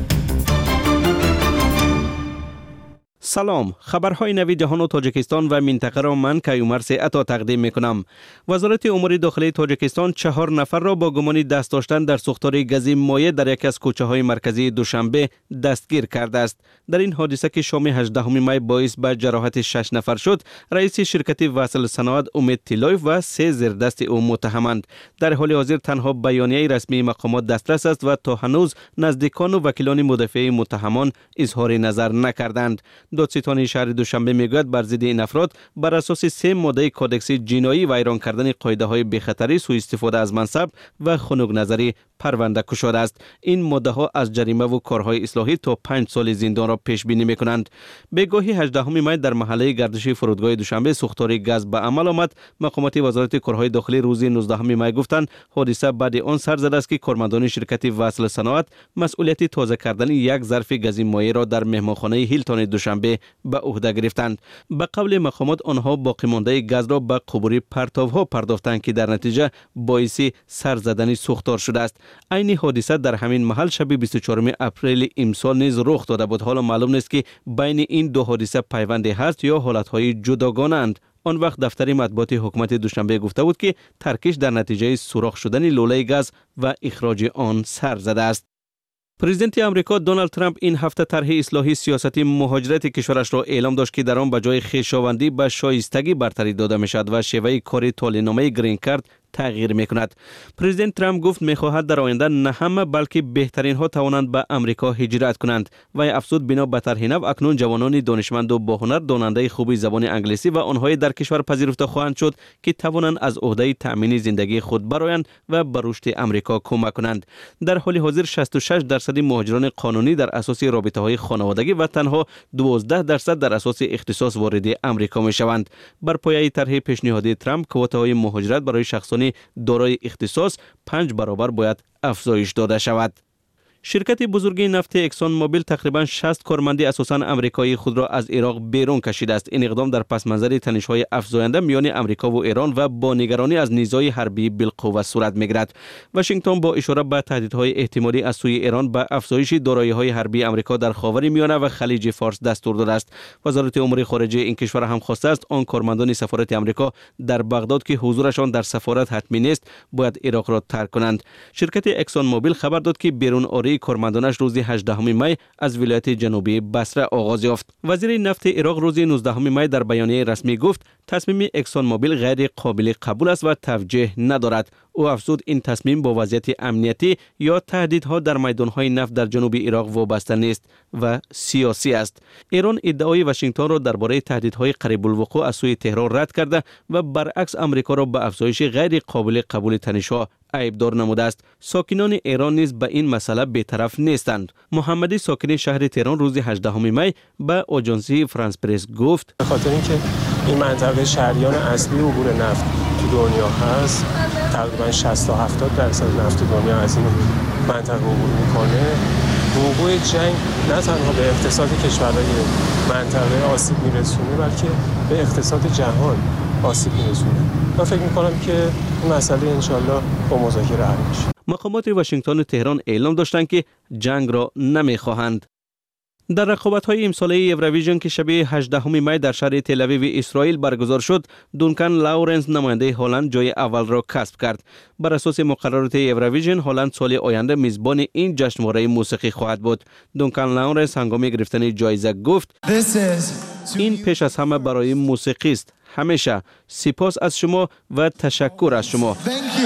سلام، خبرهای نوی جهان و تاجیکستان و منطقه را من کیومرث عطا تقدیم میکنم. وزارت امور داخلی تاجیکستان چهار نفر را با گمان دست داشتن در سوختار گازی مایع در یکی از کوچه های مرکزی دوشنبه دستگیر کرده است. در این حادثه که شام هجدهم می باعث به جراحت شش نفر شد، رئیس شرکت وصل صنعت امید تیلایف و سه زیردست او متهمند. در حال حاضر تنها بیانیه رسمی مقامات دسترس است و تا هنوز نزدیکان و وکیلان مدافع متهمان اظهار نظر نکردند. دادستان شهر دوشنبه میگوید بر ضد این افراد بر اساس سه ماده کودکس جنایی و ایران کردن قاعده های بی‌خطری، سوء استفاده از منصب و خنک نظری پرونده گشوده است. این ماده ها از جریمه و کارهای اصلاحی تا پنج سال زندان را پیش بینی میکنند. بگاهی هجدهم می در محله گردشی فرودگاه دوشنبه سوختار گاز به عمل آمد. مقامات وزارت کارهای داخلی روز نوزدهم می گفتند حادثه بعد آن سر زده است که کارمندان شرکت وصل صنعت مسئولیت تازه کردن یک ظرف گازی مایع را در مهمانخانه هیلتون دوشنبه به عهده گرفتند. به قول مقامات آنها باقی مانده گاز را به قبوری پرتاب‌ها پرداختند که در نتیجه باعث سر زدن سوختار شده است. عین حادثه در همین محل شب بیست و چهارم اپریل امسال نیز رخ داده بود. حالا معلوم نیست که بین این دو حادثه پیوندی هست یا حالت‌های جداگانه اند. آن وقت دفتر مطبوعات حکومت دوشنبه گفته بود که ترکش در نتیجه سوراخ شدن لوله گاز و اخراج آن سر زده است. پرزیدنت آمریکا دونالد ترامپ این هفته طرح اصلاحی سیاست مهاجرت کشورش را اعلام داشت که در آن به جای خویشاوندی به شایستگی برتری داده می شود و شیوه کار طالع‌نامه گرین کارت تغییر میکند. پرزیدنت ترامپ گفت میخواهد در آینده نه همه بلکه بهترین ها توانند به امریکا هجرت کنند و افزود بنا به طرح نو اکنون جوانان دانشمند و با هنر داننده خوبی زبان انگلیسی و آنهای در کشور پذیرفته خواهند شد که توانند از عهده تأمین زندگی خود برآیند و به رشد امریکا کمک کنند. در حال حاضر شصت و شش درصد مهاجران قانونی در اساس رابطه های خانوادگی و تنها دوازده درصد در اساس اختصاص وارد امریکا میشوند. بر پایه طرح پیشنهادی ترامپ کوته های مهاجرت برای شخصان دارای اختصاص پنج برابر باید افزایش داده شود. شرکت بزرگ نفت اکسون موبیل تقریباً شصت کارمند اساساً آمریکایی خود را از عراق بیرون کشیده است. این اقدام در پس منظر تنش‌های افزاینده میان آمریکا و ایران و با نگرانی از نیزهای حربی بالقوه صورت می‌گیرد. واشنگتن با اشاره به تهدیدهای احتمالی از سوی ایران به افزایش دارایی‌های حربی آمریکا در خاورمیانه و خلیج فارس دستور داده است. وزارت امور خارجه این کشور هم خواسته است آن کارمندان سفارت آمریکا در بغداد که حضورشان در سفارت حتمی نیست باید عراق را ترک کنند. شرکت اکسون موبیل خبر داد که بیرون آری کارمندانش روز هجدهم می از ولایت جنوبی بصره آغاز یافت. وزیر نفت عراق روز نوزدهم می در بیانیه رسمی گفت تصمیم اکسون موبیل غیر قابل قبول است و توجیه ندارد. او افزود این تصمیم با وضعیت امنیتی یا تهدیدها در میدانهای نفت در جنوب عراق وابسته نیست و سیاسی است. ایران ادعای واشنگتن را درباره تهدیدهای قریب الوقوع از سوی تهران رد کرده و برعکس آمریکا را به افزایش غیر قابل قبول تنش‌ها عیبدار نموده است. ساکنان ایران نیز به این مسئله بی‌طرف نیستند. محمدی ساکن شهر تهران روز هجدهم می به آژانسی فرانس پرس گفت به خاطر اینکه این منطقه شریان اصلی عبور نفت تو دنیا هست، تقریبا شصت تا هفتاد درصد نفت دنیا از این منطقه عبور میکنه. وقوع جنگ نه تنها به اقتصاد کشورهای منطقه آسیب میرسونه بلکه به اقتصاد جهان آسیب میرسونه. من فکر میکنم که این مسئله انشالله با مذاکره حل میشه. مقامات واشنگتن و تهران اعلام داشتند که جنگ را نمی‌خواهند. در رقابت‌های امساله یورویژن که شب هجدهم می در شهر تل‌آویو اسرائیل برگزار شد، دونکان لاورنس نماینده هلند جای اول را کسب کرد. بر اساس مقررات یورویژن، هلند سال آینده میزبان این جشنواره موسیقی خواهد بود. دونکان لاورنس هنگام گرفتن جایزه گفت: این پیش از همه برای موسیقی است. همیشه سپاس از شما و تشکر از شما.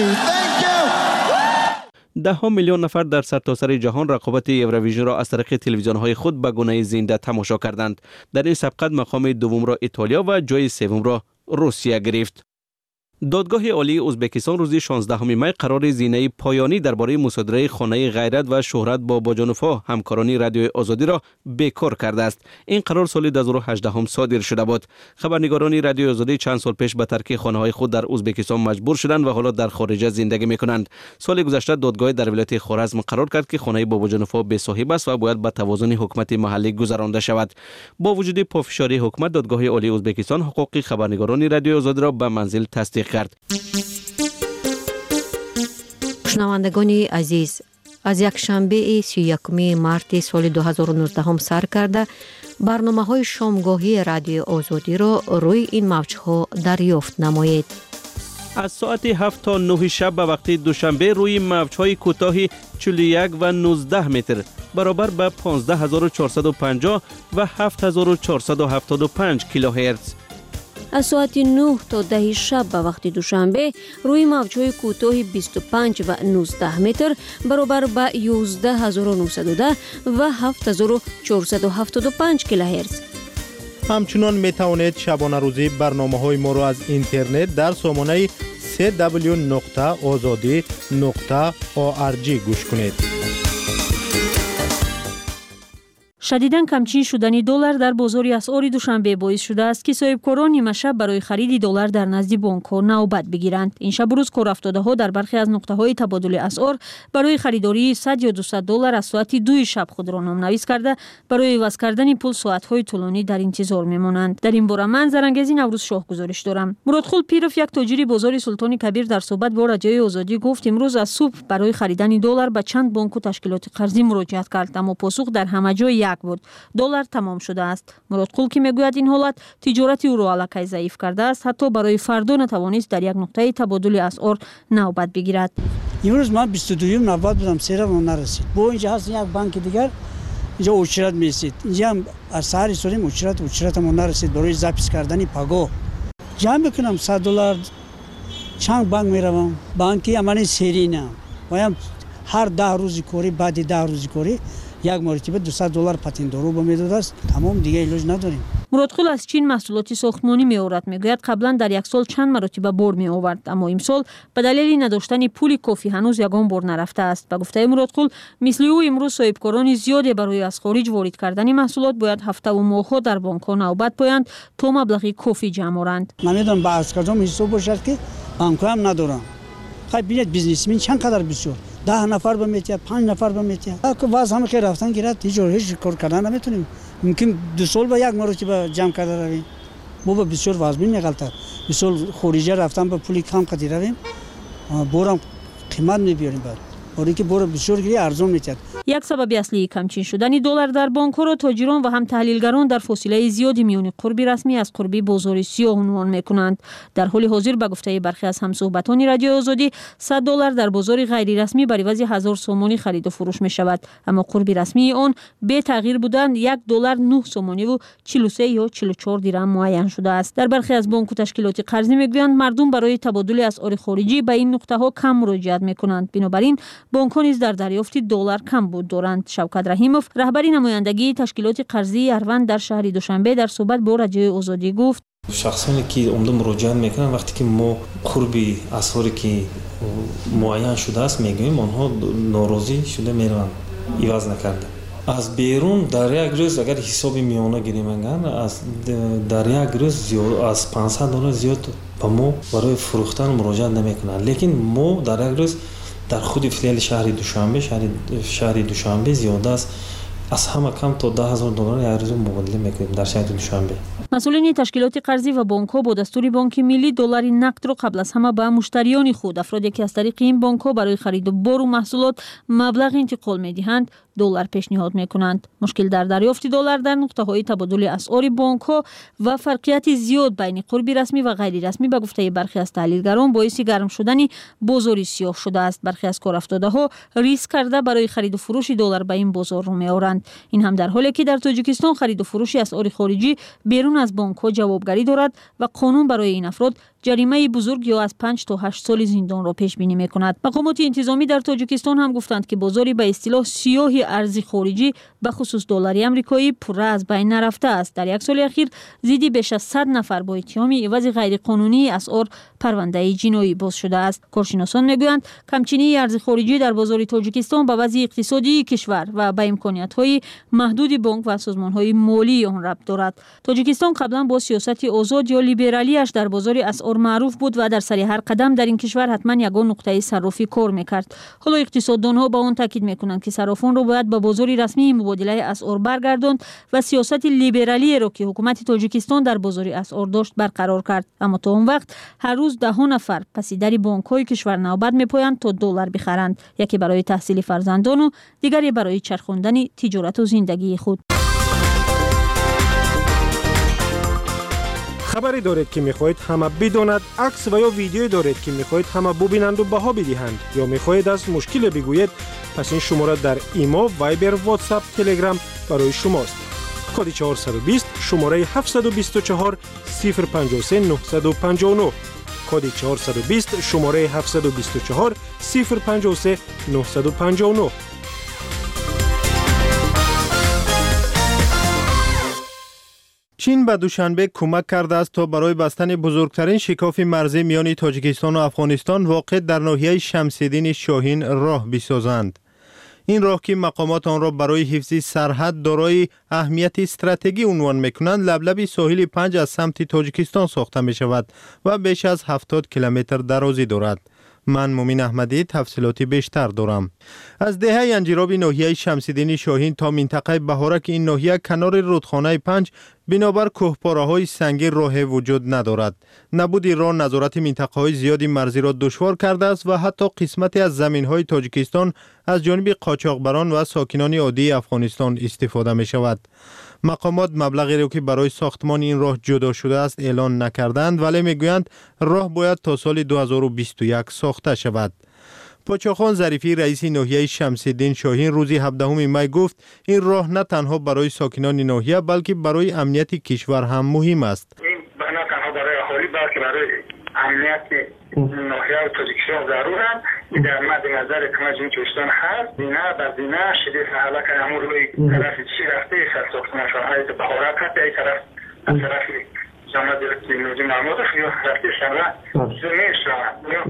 ده ها میلیون نفر در سرتاسر جهان رقابت یورویژن را از طریق تلویزیون‌های خود به گونه زنده تماشا کردند. در این سبقت مقام دوم را ایتالیا و جای سوم را روسیه گرفت. دادگاه عالی ازبکستان روز شانزدهم می قرار زینه پایانی درباره مصادره خانه غیرت و شهرت با باجانوفا همکارانی رادیوی آزادی را بیکار کرده است. این قرار سال دو هزار و هجده صادر شده بود. خبرنگاران رادیوی آزادی چند سال پیش به ترک خانه‌های خود در ازبکستان مجبور شدند و حالا در خارج زندگی می‌کنند. سال گذشته دادگاه در ولایت خوارزم قرار کرد که خانه باجانوفا بی صاحب است و باید به توازن حکومت محلی گذرانده شود. با وجود پافشاری حکومت، دادگاه عالی ازبکستان حقوق خبرنگاران رادیوی آزادی را به منزل تصدیق کرد. شنوندگان عزیز، از یک شنبه سی و یکم مارت سال دو هزار و نوزده سر کرده برنامه‌های شامگاهی رادیو آزادی را روی این موج‌ها دریافت نمایید. از ساعت هفت تا نه شب به وقت دوشنبه روی موج‌های کوتاه چهل و یک و نوزده متر برابر به پانزده هزار و چهارصد و پنجاه و هفت هزار و چهارصد و هفتاد و پنج کیلوهرتز. از ساعت نه تا ده شب به وقت دوشنبه روی موج‌های کوتاه بیست و پنج و نوزده متر برابر به یازده هزار و نهصد و ده و هفت هزار و چهارصد و هفتاد و پنج کیلوهرتز. همچنان می توانید شبانه روزی برنامه‌های ما را از اینترنت در سامانه سی دبلیو نقطه آزادی نقطه او آر جی گوش کنید. شدیداً کمچین شدن دلار در بازار اسعار دوشنبه باعث شده است که صاحبکاران نیمه شب برای خرید دلار در نزد بانک‌ها نوبت بگیرند. این شب روز کارافتاده‌ها در برخی از نقطه‌های تبادل اسعار برای خریداری صد یا دویست دلار از ساعت دو شب خود را نام‌نویس کرده برای عوض کردن پول ساعت‌های طولانی در انتظار می‌مانند. در این باره من زرنگزی نوروز شاه گزارش دارم. مرادخول پیروف، یک تاجر بازار سلطان کبیر، در صحبت با رادیوی آزادی گفت امروز از صبح برای خریدن دلار به چند بانک و تشکیلات قرضی مراجعت کرد، اما پاسخ در همه جا یک بود: دلار تمام شده است. مرادخول که میگوید این حالت تجارت او را الکی ضعیف کرده است، حتی برای فردا نتوانست در یک نقطه تبادل اسعار نوبت بگیرد. امروز من بیست و دو نوبت بودم، سر ما نرسید. با اینجا هست یک بانک دیگر اینجا اوچرت میرسید. اینجا هم از سحر سوریم اوچرت اوچرت ما نرسید برای ضبط کردن پاگو. جمع بکنم صد دلار چند بانک میروم، بانکی امانی سری نه. میام هر ده روزی کوری، بعد ده روزی کوری یک مرتبه دویست دلار پاتندارو به میداد است. تمام دیگه علاج نداریم. مرادخول از چین محصولات ساختمانی می آورد. میگوید قبلا در یک سال چند مرتبه بار می آورد، اما امسال به دلیل نداشتن پول کافی هنوز یگان بار نرفته است. به گفته مرادخول، مثل او امروز صاحبکاران زیادی برای از خارج وارد کردن محصولات باید هفته و ماه‌ها در بانک‌ها نوبت پایند تا مبلغ کافی جمع آورند. من میدونم بعض کجا حساب باشد که بانک‌ها هم ندارن. خب ببینید بیزنسمن چند قدر بسیار ده نفر به میتیاد، پنج نفر به میتیاد. اگه واز همه که رفتن گرفت هیچ جور هیچ کار کردن نمیتونیم. ممکن دو سال به یک مرتبه جمع کرده رویم. ما به بسیار واز میگالتا. بسیار خارجی رفتن به پولی کم کردی رویم. بورم قیمت میبیاریم بعد. برای که بور بسیار گیری ارزان میتیاد. یک سبب اصلی کمچین شدن دلار در بانک‌ها را تاجران و هم تحلیلگران در فاصله زیادی میان قربی رسمی از قربی بازار سیاه عنوان میکنند. در حال حاضر به گفته برخی از همصحبتان رادیو آزادی، صد دلار در بازار غیر رسمی بر عوض هزار سومانی خرید و فروش می شود، اما قربی رسمی آن به تغییر بودند یک دلار نه سومانی و چهل و سه یا چهل و چهار درهم معین شده است. در برخی از بانک و تشکیلات قرضی میگویند مردم برای تبادل اسعار خارجی به این نقطه ها کم مراجعت میکنند، بنابراین بانک‌ها نیز در دریافت دلار کم بود دارند. شوکت رحیموف، رهبری نمایندگی تشکیلات قرضی اروند در شهر دوشنبه، در صحبت با رادیوی آزادی گفت: شخصانی که عمده مراجعت میکنن وقتی که ما قربی اسعاری که معین شده است میگیم آنها ناراضی شده میرن عوض نکرده. از بیرون در یک روز اگر حساب میانه گیریم از در یک روز زیاد از پانصد دلار زیاد با ما برای فروختن مراجعت نمیکنن، لیکن ما در یک روز در خود فعل شهر دوشنبه شهر شهر دوشنبه زیاد است аз ҳама кам то даҳ ҳазор доллар як рӯз мубодила мекунем дар шаҳри душанбе. масъулини ташкилоти қарзӣ ва бонкҳо бо дастури бонки миллӣ доллари нақдро қабл аз ҳама ба муштариёни худ, афроде ки аз тариқи ин бонкҳо барои хариду бору маҳсулот маблағ интиқол медиҳанд, доллар пешниҳод мекунанд. мушкил дар дарёфти доллар дар нуқтаҳои табодули асъори бонкҳо ва фарқияти зиёд байни қурби расмӣ ва ғайрирасмӣ ба гуфтаи бархе аз таҳлилгарон боиси гарм шудани бозори сиёҳ шудааст. бархе аз корафтодаҳо риск карда барои хариду фурӯши доллар ба ин бозор рӯ меоранд. ин ҳам дар ҳоле ки дар Тоҷикистон хариду фурӯши асъори хориҷӣ берун аз бонкҳо ҷавобгарӣ дорад ва қонун барои ин афрод ҷаримаи бузург ё аз панҷ то ҳашт соли зиндонро пешбинӣ мекунад. мақомоти интизомӣ дар Тоҷикистон ҳам гуфтанд ки бозори ба истилоҳ сиёҳи арзи хориҷӣ ба хусус доллари амрикоӣ пурра аз байн нарафтааст. дар як соли ахир зидди беш аз сад нафар бо иттиҳоми ивази ғайриқонунии асъор парвандаи ҷиноӣ боз шудааст. коршиносон мегӯянд камчинии арзи хориҷӣ дар бозори Тоҷикистон ба вазъи иқтисодии кишвар ва ба имкониятҳои маҳдуди бонк ва созмонҳои молии он рабт дорад. Тоҷикистон қаблан бо сиёсати озод ё либералиаш дар бозори асъор маъруф буд ва дар сари ҳар қадам дар ин кишвар ҳатман ягон нуқтаи саррофӣ кор мекард. ҳоло иқтисоддонҳо ба он таъкид мекунанд ки саррофонро бояд ба бозори расмии мубодилаи асъор баргардонд ва сиёсати либералиеро ки ҳукумати Тоҷикистон дар бозори асъор дошт барқарор кард. аммо то он вақт ҳар рӯз даҳҳо нафар паси дари бонкҳои кишвар навбат мепоянд то доллар бихаранд, яке барои таҳсили фарзандону дигаре барои чархондани тиҷорату зиндагии худ. خبری دارید که میخواهید همه بداند، عکس و یا ویدیویی دارید که میخواهید همه ببینند و بها بدهند یا میخواهید از مشکل بگویید، پس این شماره در ایما، وایبر، واتساپ، تلگرام برای شماست. کد چهارصد و بیست شماره هفتصد و بیست و چهار صفر پنجاه و سه نهصد و پنجاه و نه. کد چهارصد و بیست شماره هفتصد و بیست و چهار صفر پنجاه و سه نهصد و پنجاه و نه. چین به دوشنبه کمک کرده است تا برای بستن بزرگترین شکاف مرزی میان تاجیکستان و افغانستان واقع در ناحیه شمس‌الدین شاهین راه بسازند. این راه که مقامات آن را برای حفظ سرحد دارای اهمیت استراتژی عنوان می‌کنند، لبلب ساحل پنج از سمت تاجیکستان ساخته می شود و بیش از هفتاد کیلومتر درازی دارد. من مومین احمدی تفصیلاتی بیشتر دارم. از دهه انجیراب ناحیه شمس‌الدین شاهین تا منطقه بهارک این ناحیه کنار رودخانه پنج بنابر کوهپاره‌های سنگی راه وجود ندارد. نبود راه نظارت منطقه‌های زیادی مرزی را دشوار کرده است و حتی قسمتی از زمین‌های تاجیکستان از جانب قاچاقبران و ساکنان عادی افغانستان استفاده می‌شود. مقامات مبلغی را که برای ساختمان این راه جدا شده است اعلان نکردند، ولی میگویند راه باید تا سال دو هزار و بیست و یک ساخته شود. پاچاخان ظریفی رئیس ناحیه شمس‌الدین شاهین روز هفدهم می گفت این راه نه تنها برای ساکنان ناحیه بلکه برای امنیت کشور هم مهم است. این نه تنها برای اهالی بلکه برای امنیت ناحیه و تاجیکستان ضرور است. در مد نظر حکومت تاجیکستان هست. دینا به دینا شدید حالا که امور روی طرف چی رفته سر ساختمان شهر بهارک هست ای طرف از طرف جامعه درستی نوجی محمود خیلی رفته شما زمین شما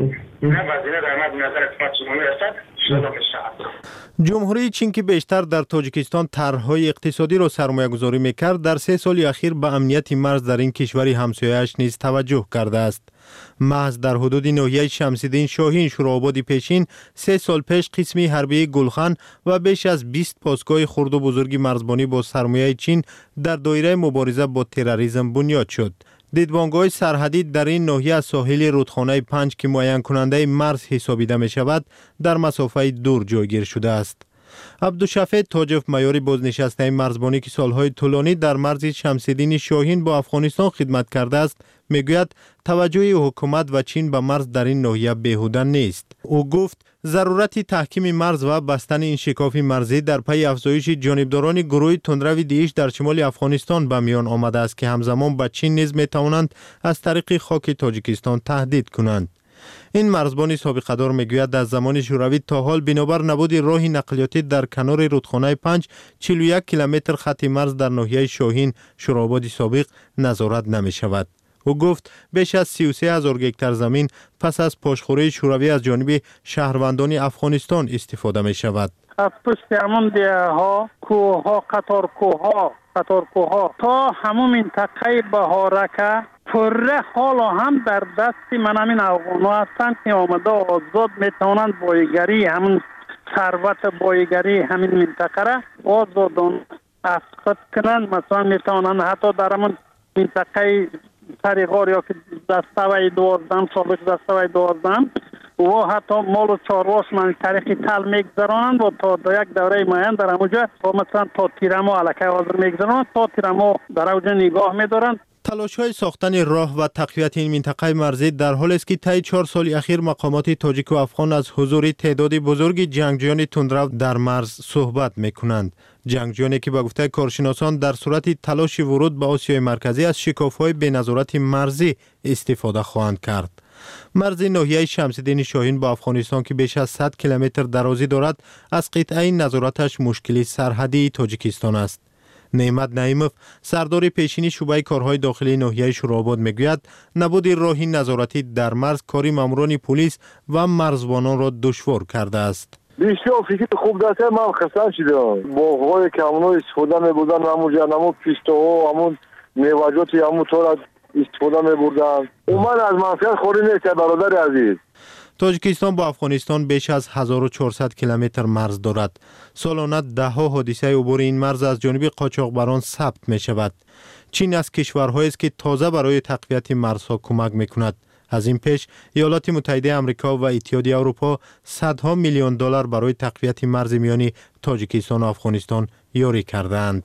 نه به دینا در مد نظر حکومت جمهوری هستند شما بشود. جمهوری چین که بیشتر در تاجیکستان طرح‌های اقتصادی را سرمایه‌گذاری می‌کرد، در سه سال اخیر به امنیت مرز در این کشور همسایه‌اش نیز توجه کرده است. محض در حدود ناحیه شمس‌الدین شاهین شوراباد پیشین سه سال پیش قسمی حربی گلخان و بیش از بیست پاسگاه خرد و بزرگ مرزبانی با سرمایه چین در دایره مبارزه با تروریسم بنیاد شد. دیدبانگاه سرحدی در این ناحیه از ساحل رودخانه پنج که معین کننده مرز حسابیده می شود در مسافه دور جایگیر شده است. عبدالشفیع تاجف معیاری بازنشسته مرزبانی که سالهای طولانی در مرز شمس‌الدین شاهین با افغانستان خدمت کرده است میگوید توجه حکومت و چین به مرز در این ناحیه بیهوده نیست. او گفت ضرورت تحکیم مرز و بستن این شکاف مرزی در پی افزایش جانبداران گروه تندرو دیش در شمال افغانستان به میان آمده است که همزمان به چین نیز میتوانند از طریق خاک تاجیکستان تهدید کنند. این مرزبان سابقه دار میگوید از زمان شوروی تا حال بنابر نبود راه نقلیاتی در کنار رودخانه پنج چهل و یک کیلومتر خط مرز در ناحیه شاهین شوراباد سابق نظارت نمی شود. او گفت بیش از سی و سه هزار هکتار زمین پس از پاشخوری شوروی از جانب شهروندان افغانستان استفاده می شود. از پشت همون دیه ها کوه ها قطار کوه ها قطار کوه ها تا همون منطقه بهارکه پره حالا هم در دست من همین افغان ها هستند که آمده آزاد میتوانند بایگری همون ثروت بایگری همین منطقه را آزادانه اسقاط کنند. مثلا میتوانند حتی در همون منطقه سر غار یا که دستوی دوازدهم سابق دستوی دوازدهم و حتی مال و چارواس من طریق تل میگذرانند و تا در یک دوره معین در همونجا و مثلا تا تیرمو علاقه حاضر میگذرانند تا تیرمو در اونجا نگاه میدارند. تلاش‌های ساختن راه و تقویت این منطقه مرزی در حالی است که طی چهار سال اخیر مقامات تاجیک و افغان از حضور تعداد بزرگ جنگجویان تندرو در مرز صحبت می‌کنند. جنگجویانی که به گفته کارشناسان در صورت تلاش ورود به آسیای مرکزی از شکاف‌های بی‌نظارت مرزی استفاده خواهند کرد. مرز ناحیه شمس‌الدین شاهین با افغانستان که بیش از صد کیلومتر درازی دارد، از قطعه نظارتش مشکلی سرحدی تاجیکستان است. نعمت نعیموف سردار پیشینی شعبه کارهای داخلی ناحیه شوراباد میگوید نبود راهی نظارتی در مرز کاری ماموران پلیس و مرزبانان را دشوار کرده است. بسیار فکر خوب داشته، من خسته شدم. باغ‌های که همون استفاده می‌بردن، همون همون پیستوها، همون میوه‌جات همون طور استفاده می‌بردن. عموما از منفعت خوری نیست برادر عزیز. تاجیکستان با افغانستان بیش از هزار و چهارصد کیلومتر مرز دارد. سالانه ده ها حادثه عبور این مرز از جانب قاچاقبران ثبت می شود. چین از کشورهایی است که تازه برای تقویت مرزها کمک می کند. از این پیش ایالات متحده آمریکا و اتحادیه اروپا صدها میلیون دلار برای تقویت مرز میان تاجیکستان و افغانستان یاری کردند.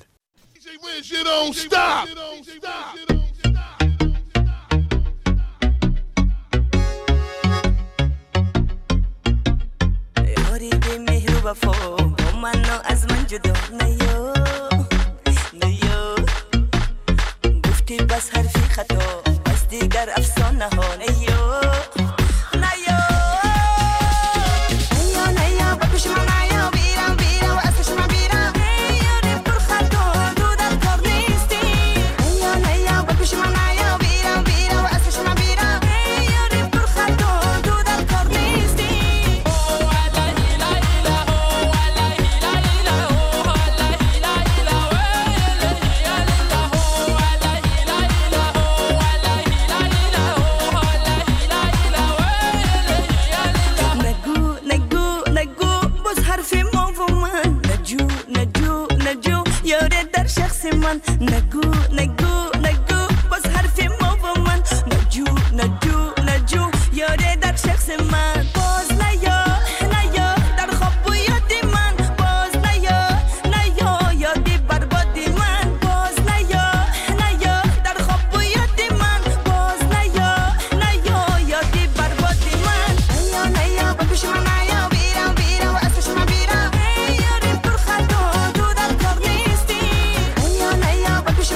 وفا با منو از من جدا نیو نیو گفتی بس حرفی خطا بس دیگر افسانه ها نیو نیو نیو نیو بپیش من نیو بیرم بیرم و اصلش من بیرم نیو ریب پر خطا تو در کار نیستی نیو نیو بپیش من نیو بیرم بیرم و اصلش من بیرم نیو ریب پر خطا تو در کار نیستی. من نگو نگو نگو باز حرف ما و من نجو نجو نجو یاره در شخص من باز نیا نیا در خواب و یادی من باز نیا نیا یادی بربادی من باز نیا نیا در خواب و یادی من باز نیا نیا یادی بربادی من نیا نیا بپیش من نیا بیرم بیرم و اصلش من بیرم یاری پر خطا تو در کار نیستی.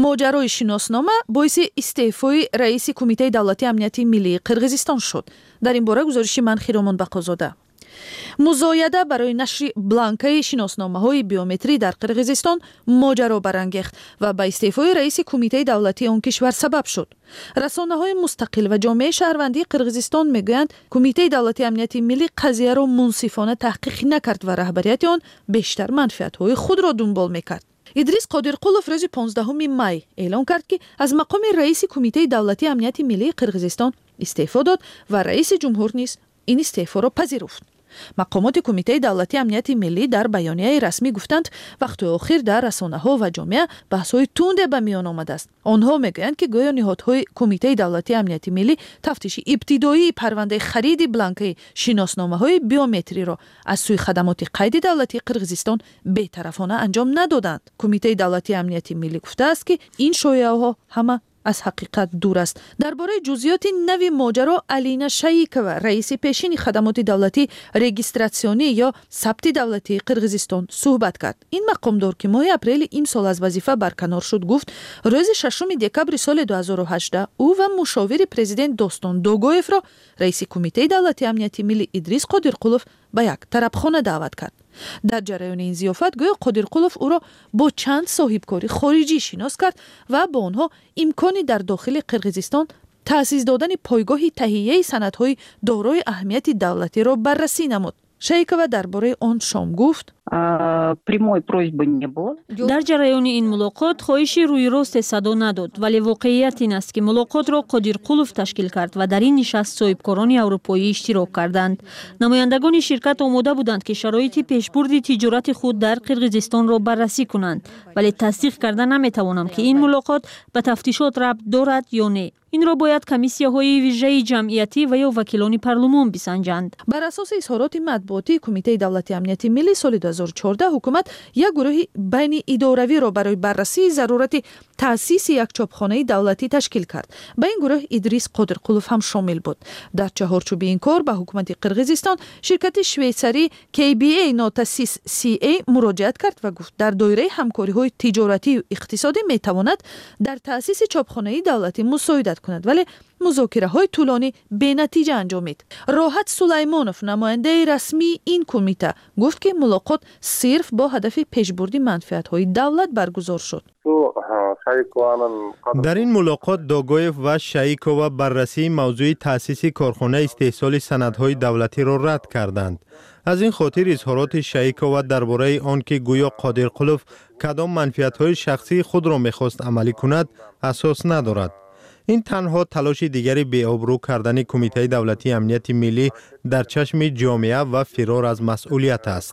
ماجرای شناسنامه باعث استعفای رئیس کمیته دولتی امنیتی ملی قرقیزستان شد. در این باره گزارش من خیرامان بقازاده. مزایده برای نشر بلانکای شناسنامه‌های بیومتری در قرقیزستان ماجرا برانگیخت و به استعفای رئیس کمیته دولتی آن کشور سبب شد. رسانه‌های مستقل و جامعه شهروندی قرقیزستان میگویند کمیته دولتی امنیتی ملی قضیه را منصفانه تحقیق نکرد و رهبریت آن بیشتر منفعت‌های خود را دنبال میکرد. ادریس قادرقولوف روز پانزدهم می اعلام کرد که از مقام رئیس کمیته دولتی امنیتی ملی قرقیزستان استعفا داد و رئیس جمهور نیز این استعفا را پذیرفت. مقامات کمیته دولتی امنیتی ملی در بیانیه رسمی گفتند وقت آخر در رسانه‌ها و جامعه بحث‌های تند به میان آمده است. آنها میگویند که گویا نهادهای کمیته دولتی امنیتی ملی تفتیش ابتدایی پرونده خرید بلانکای شناسنامه‌های بیومتری را از سوی خدمات قید دولتی قرقیزستان بی‌طرفانه انجام ندادند. کمیته دولتی امنیتی ملی گفته است که این شایعه‌ها همه از حقیقت دور است. درباره جزئیات نوی ماجرا الینا شایکова رئیس پیشین خدمات دولتی رجیستراسیونی یا ثبت دولتی قرقیزستان صحبت کرد. این مقامدار که ماه اپریل این سال از وظیفه برکنار شد گفت روز ششم دکبر سال دو هزار و هجده او و مشاور پرزیدنت دوستان دوگویف را رئیس کمیته دولتی امنیتی ملی ادریس قادرقولوف به یک طربخانه دعوت کرد. در جریان این ضیافت گویا قادرقولوف او را با چند صاحبکاری خارجی شناس کرد و با آنها امکانی در داخل قرقیزستان تأسیس دادن پایگاهی تهیه سندهای دارای اهمیت دولتی را بررسی نمود. شایکова درباره آن شام گفت در جریان این ملاقات خواهش روی راست صدا نداد ولی واقعیت این است که ملاقات را قادرقولوف تشکیل کرد و در این نشست صاحبکاران اروپایی اشتراک کردند. نمایندگان شرکت آماده بودند که شرایط پیشبرد تجارت خود در قرقیزستان را بررسی کنند ولی تصدیق کردن نمیتوانم که این ملاقات به تفتیشات ربط دارد یا نه. این را باید کمیسیه‌های ویژه جمعیتی و یا وکیلان پارلمان بسنجند. بر اساس اظهارات مطبوعاتی کمیته دولتی امنیتی ملی سال دو هزار و چهارده حکومت یک گروه بین اداروی را برای بررسی ضرورت تأسیس یک چاپخانه دولتی تشکیل کرد. به این گروه ادریس قادرقولوف هم شامل بود. در چهارچوب این کار به حکومت قرقیزستان شرکت شویساری کی بی ای ناتاسیس سی ای مراجعت کرد و گفت در دایره همکاری‌های تجارتی و اقتصادی میتواند در تأسیس چاپخانه دولتی مساعدت کند ولی مذاکره های طولانی به نتیجه انجامید. راحت سلیمانوف نماینده رسمی این کمیته گفت که ملاقات صرف با هدف پیشبردی منفعت های دولت برگزار شد. در این ملاقات دوگویف و شایکova بررسی موضوع تأسیس کارخانه استحصال سندهای دولتی را رد کردند. از این خاطر اظهارات شایکova درباره آن که گویا قادرقولوف کدام منفعت‌های شخصی خود را می‌خواست عملی کند اساس ندارد. این تنها تلاش دیگری بی‌آبرو کردن کمیته دولتی امنیت ملی در چشم جامعه و فرار از مسئولیت است.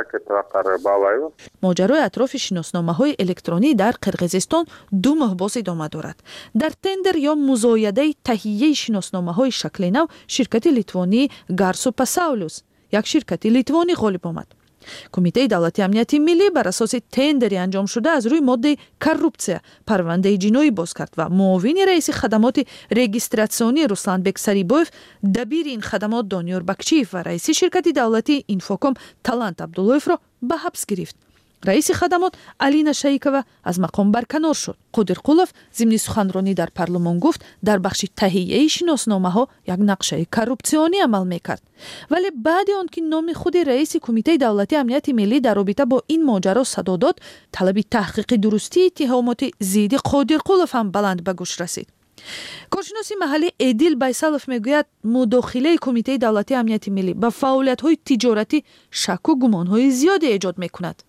ماجرای اطراف شناسنامه‌های الکترونی در قرقیزستان دو ماه باز ادامه دارد. در تندر یا مزایده تهیه شناسنامه‌های شکل نو شرکت لیتوانی گارسو پاساولوس یک شرکت لیتوانی غالب آمد. کمیته دولتی امنیتی ملی بر اساس تندری انجام شده از روی ماده کورپسیا پرونده جنایی باز کرد و معاون رئیس خدمات رجیستراسیونی روسلانبک سریبوف، دبیر این خدمات دانیور بکچیف و رئیس شرکت دولتی اینفوکوم تالانت عبداللهیف را به حبس گرفت. رئیس خدمات الینا شایکova از مقام برکنار شد. قادرقولوف ضمن سخنرانی در پارلمان گفت در بخش تهیه شناسنامه‌ها یک نقشه کورپسیونی عمل می‌کرد. ولی بعد آنکه نام خود رئیس کمیته دولتی امنیت ملی در رابطه با این ماجرا صدا داد، طلب تحقیق درستی اتهامات ضد قادرقولوف هم بلند به گوش رسید. کارشناس محلی ادیل بیسالوف میگوید مداخله کمیته دولتی امنیت ملی به فعالیت‌های تجارتی شک و گمان‌های زیادی ایجاد می‌کند.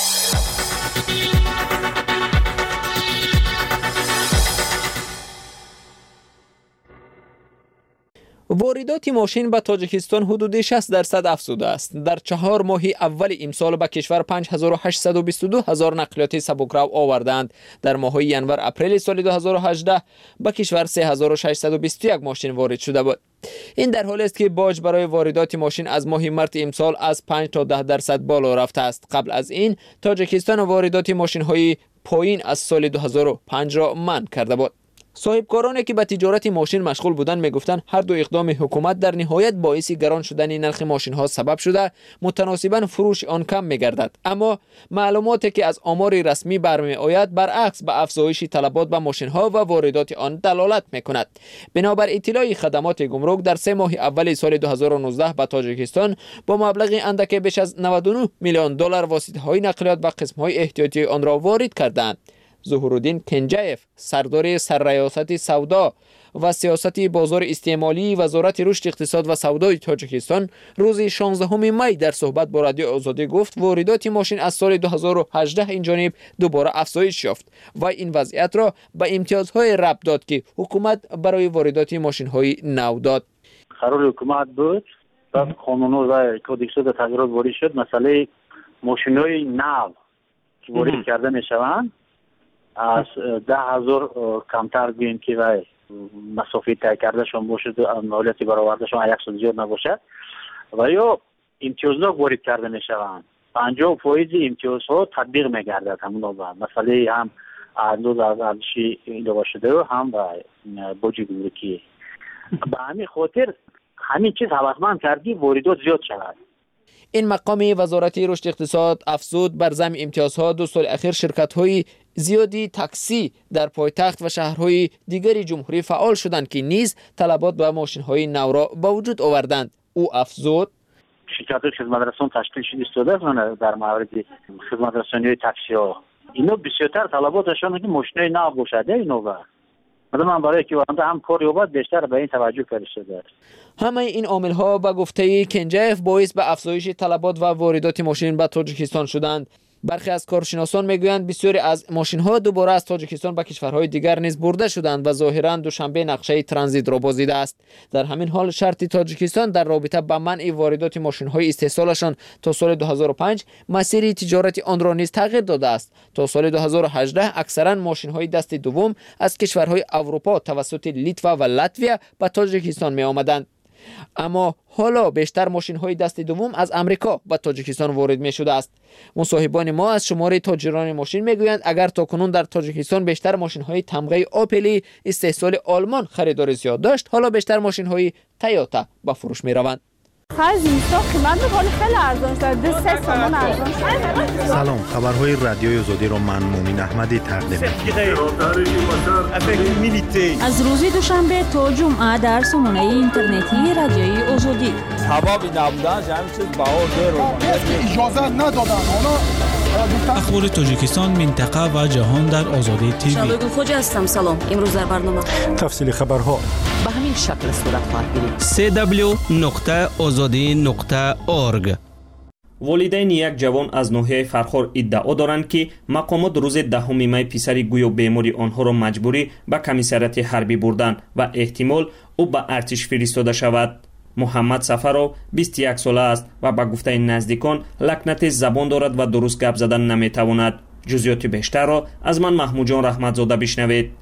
واردات ماشین به تاجیکستان حدود شصت درصد افزوده است. در چهار ماه اول امسال به کشور پنج هزار و هشتصد و بیست و دو هزار نقلیات سبکرو آوردند. در ماه ینور اپریل سال دو هزار و هجده به کشور سه هزار و ششصد و بیست و یک ماشین وارد شده بود. این در حالی است که باج برای واردات ماشین از ماه مارس امسال از پنج تا ده درصد بالا رفته است. قبل از این تاجیکستان واردات ماشین های پایین از سال دو هزار و پنج را منع کرده بود. صاحبکارانی که به تجارت ماشین مشغول بودند میگفتند هر دو اقدام حکومت در نهایت باعث گران شدن نرخ ماشین ها سبب شده متناسباً فروش آن کم میگردد. اما معلوماتی که از آمار رسمی برمی آید برعکس به افزایش طلبات به ماشین ها و واردات آن دلالت میکند. بنابر اطلاع خدمات گمرک در سه ماه اول سال دو هزار و نوزده به تاجیکستان با مبلغ اندک بیش از نود و نه میلیون دلار واسطه های نقلیات و قسم های احتیاطی آن را وارد کردند. ظهورالدین کنجایف سردار سرریاست سودا و سیاست بازار استعمالی وزارت رشد اقتصاد و سودای تاجیکستان روز شانزدهم می در صحبت با رادیو آزادی گفت واردات ماشین از سال دو هزار و هجده این جانب دوباره افزایش یافت و این وضعیت را به امتیازهای ربط داد که حکومت برای واردات ماشین های نو داد. قرار حکومت بود و قانون و کدکس را تغییرات وارد شد. مسئله ماشین های نو که وارد کرده می شوند از ده هزار کمتر بین که و مسافت طی کرده شون باشد مالیاتی برآورده شون یک سال زیاد نباشد و یا امتیازها وارد کرده می شوند. پنجاه فایز امتیازها تطبیق می گردد همون با مسئله هم انداز ارزشی ایجاد شده و هم با بودجه گمرکی. به همین خاطر همین چیز هوسمند کردی واردات زیاد شود. این مقام وزارت رشد اقتصاد افزود بر ضمن امتیازها دو سال اخیر شرکت‌های زیادی تاکسی در پایتخت و شهرهای دیگری جمهوری فعال شدند که نیز طلبات به ماشین‌های نو را به وجود آوردند. او افزود شرکت خدمت رسان تشکیل شده است در مورد خدمت رسانی تاکسی ها اینا بسیارتر طلباتشان که ماشین‌های نو باشد. اینو با من برای که وانده هم کار یابد بیشتر به این توجه کرده شده است. همه این عامل ها به گفته کنجایف باعث به افزایش طلبات و واردات ماشین به تاجیکستان شدند. برخی از کارشناسان میگویند بسیاری از ماشین ها دوباره از تاجیکستان به کشورهای دیگر نیز برده شدند و ظاهرا دوشنبه نقشه ترانزیت را بازیده است. در همین حال شرط تاجیکستان در رابطه با منع واردات ماشین های استحصالشان تا سال دو هزار و پنج مسیر تجارت آن را نیز تغییر داده است. تا سال دو هزار و هجده اکثرا ماشین های دست دوم از کشورهای اروپا توسط لیتوا و لاتویا به تاجیکستان می آمدند. اما حالا بیشتر ماشین های دست دوم از امریکا به تاجیکستان وارد می شده است. مصاحبان ما از شماره تاجران ماشین میگویند اگر تاکنون در تاجیکستان بیشتر ماشین های تمغه آپلی استحصال آلمان خریدار زیاد داشت، حالا بیشتر ماشین های تویوتا به فروش می روند. سلام، خبرهای رادیوی آزادی را من مومن احمدی تقدیم می‌کنم. از روز دوشنبه تا جمعه در سامانه اینترنتی رادیوی آزادی. حبابی نبودن جمعی چیز باور دارو. اجازه ندادن اونا. اخبار تاجیکستان، منطقه و جهان در آزادی تیوی. شادو خوجا هستم. سلام. امروز در برنامه تفصیل خبرها به همین شکل صورت خواهد گرفت. سی دبلیو نقطه آزادی نقطه اورگ. والدین یک جوان از ناحیه فرخار ادعا دارند که مقامات روز دهم می پسری گویا بیماری آنها را مجبوری به کمیسریت حربی بردند و احتمال او به ارتش فرستاده شود. محمد سفرو بیست و یک ساله است و به گفته نزدیکان لکنت زبان دارد و درست گپ زدن نمیتواند. جزئیات بیشتر را از من محمود جان رحمتزاده بشنوید.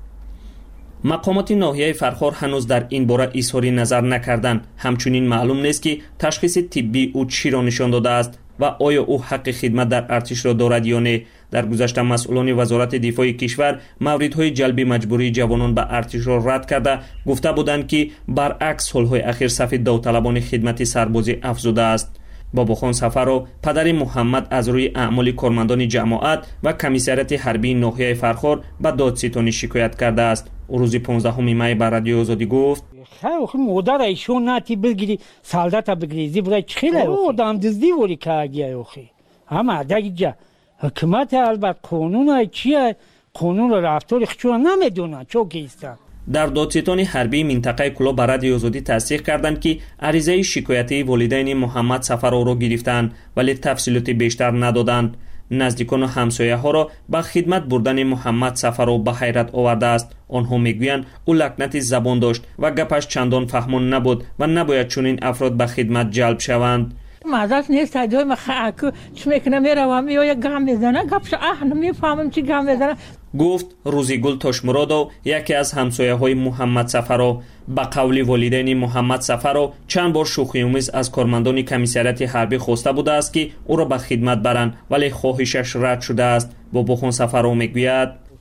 مقامات ناحیه فرخار هنوز در این باره اظهاری نظر نکردند. همچنین معلوم نیست که تشخیص طبی او چی را نشان داده است و آیا او حق خدمت در ارتش را دارد یا نه. در گذشته مسئولان وزارت دفاع کشور موردهای جلب مجبوری جوانان به ارتش را رد کرده گفته بودند که برعکس سالهای اخیر صف داوطلبان خدمت سربازی افزوده است. باباخان سفرو پدر محمد از روی اعمال کارمندان جماعت و کمیسریت حربی ناحیه فرخار به دادستانی شکایت کرده است. روز پانزدهم می بر رادیو آزادی گفت خیلی مادر ایشون نتی بگیری سالدت بگیری برای خیلی آدم دزدی ولی کاگی اخی اما دیگه حکومت البته قانون چیه قانون رفتار خودشون نمیدونن چوکی است. در دادستان حربی منطقه کلا بر رادیو آزادی تصدیق کردند که عریضه شکایتی والدین محمد سفرو را گرفتند ولی تفصیلات بیشتر ندادند. نزدیکان و همسایه ها را به خدمت بردن محمد سفرو به حیرت آورده است. آنها میگویند او لکنت زبان داشت و گپش چندان فهمان نبود و نباید چنین افراد به خدمت جلب شوند. مازاد نیست جای مخاک چه میکنه میره و میآید گام میزنه گپش اه نمیفهمم چی گام میزنه. گفت روزیگل تاشمرادو یکی از همسایه های محمد سفرو. به قول والدین محمد سفرو چند بار شوخی آمیز از کارمندان کمیسریت حربی خواسته بوده است که او را به خدمت برند ولی خواهشش رد شده است. باباخان سفرو میگوید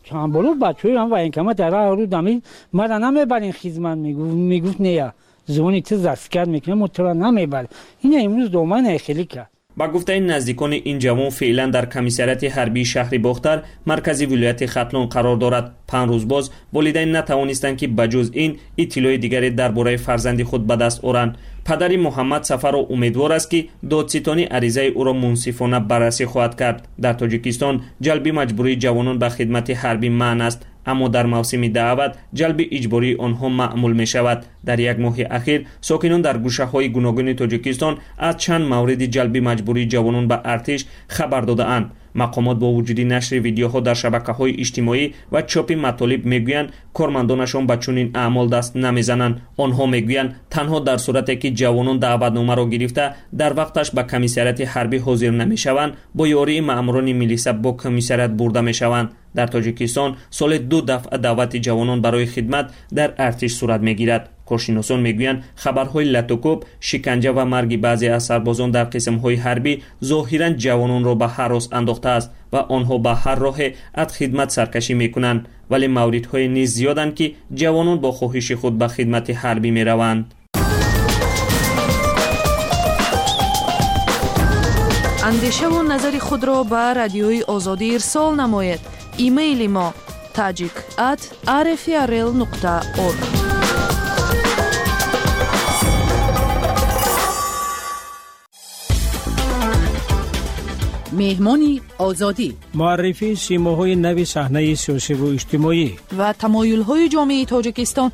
چند برو بچه‌ای هم و این کما در رو دمی مرا نمیبرین خدمت میگو میگفت نه زونی تو زسکر میکنه موتور نمیبر. این امروز دومن خیلی کرد. با گفته نزدیکان این جوان فعلا در کمیسریات حربی شهر باختر مرکزی ولایت ختلون قرار دارد. پنج روز باز والدین نتوانستند که بجز این اطلاع دیگری درباره فرزند خود به دست آورند. پدری محمد سفر و امیدوار است که دادستانی عریضه او را منصفانه بررسی خواهد کرد. در تاجیکستان جلب مجبوری جوانان به خدمت حربی منع است، اما در موسم دعوت جلب اجباری آنها معمول می شود. در یک ماه اخیر ساکنان در گوشه های گوناگون تاجیکستان از چند مورد جلب مجبوری جوانان به ارتش خبر داده اند. مقامات با وجود نشر ویدیوها در شبکه‌های اجتماعی و چاپ مطالب میگویند کارمندانشان به چنین اعمال دست نمیزنند. آنها میگویند تنها در صورتی که جوانان دعوتنامه را گرفته در وقتش به کمیسریات حربی حاضر نمیشوند با یاری ماموران ملیسا با کمیسریات برده میشوند. در تاجیکستان سال دو دفعه دعوت جوانان برای خدمت در ارتش صورت میگیرد. کارشناسان میگویند خبرهای لطوکوب، شکنجه و مرگ بعضی از سربازان در قسم‌های حربی ظاهراً جوانان را به هراس انداخته است و آنها به هر راه از خدمت سرکشی میکنند، ولی موردهای نیز زیادند که جوانان با خواهش خود به خدمت حربی میروند. اندیشه و نظر خود را به رادیوی آزادی ارسال نماید. ایمیل ما tajik at r f r l nokta org. مهمانی آزادی، معرفی سیماهای نوی صحنه سیاسی و اجتماعی و تمایل‌های جامعه تاجیکستان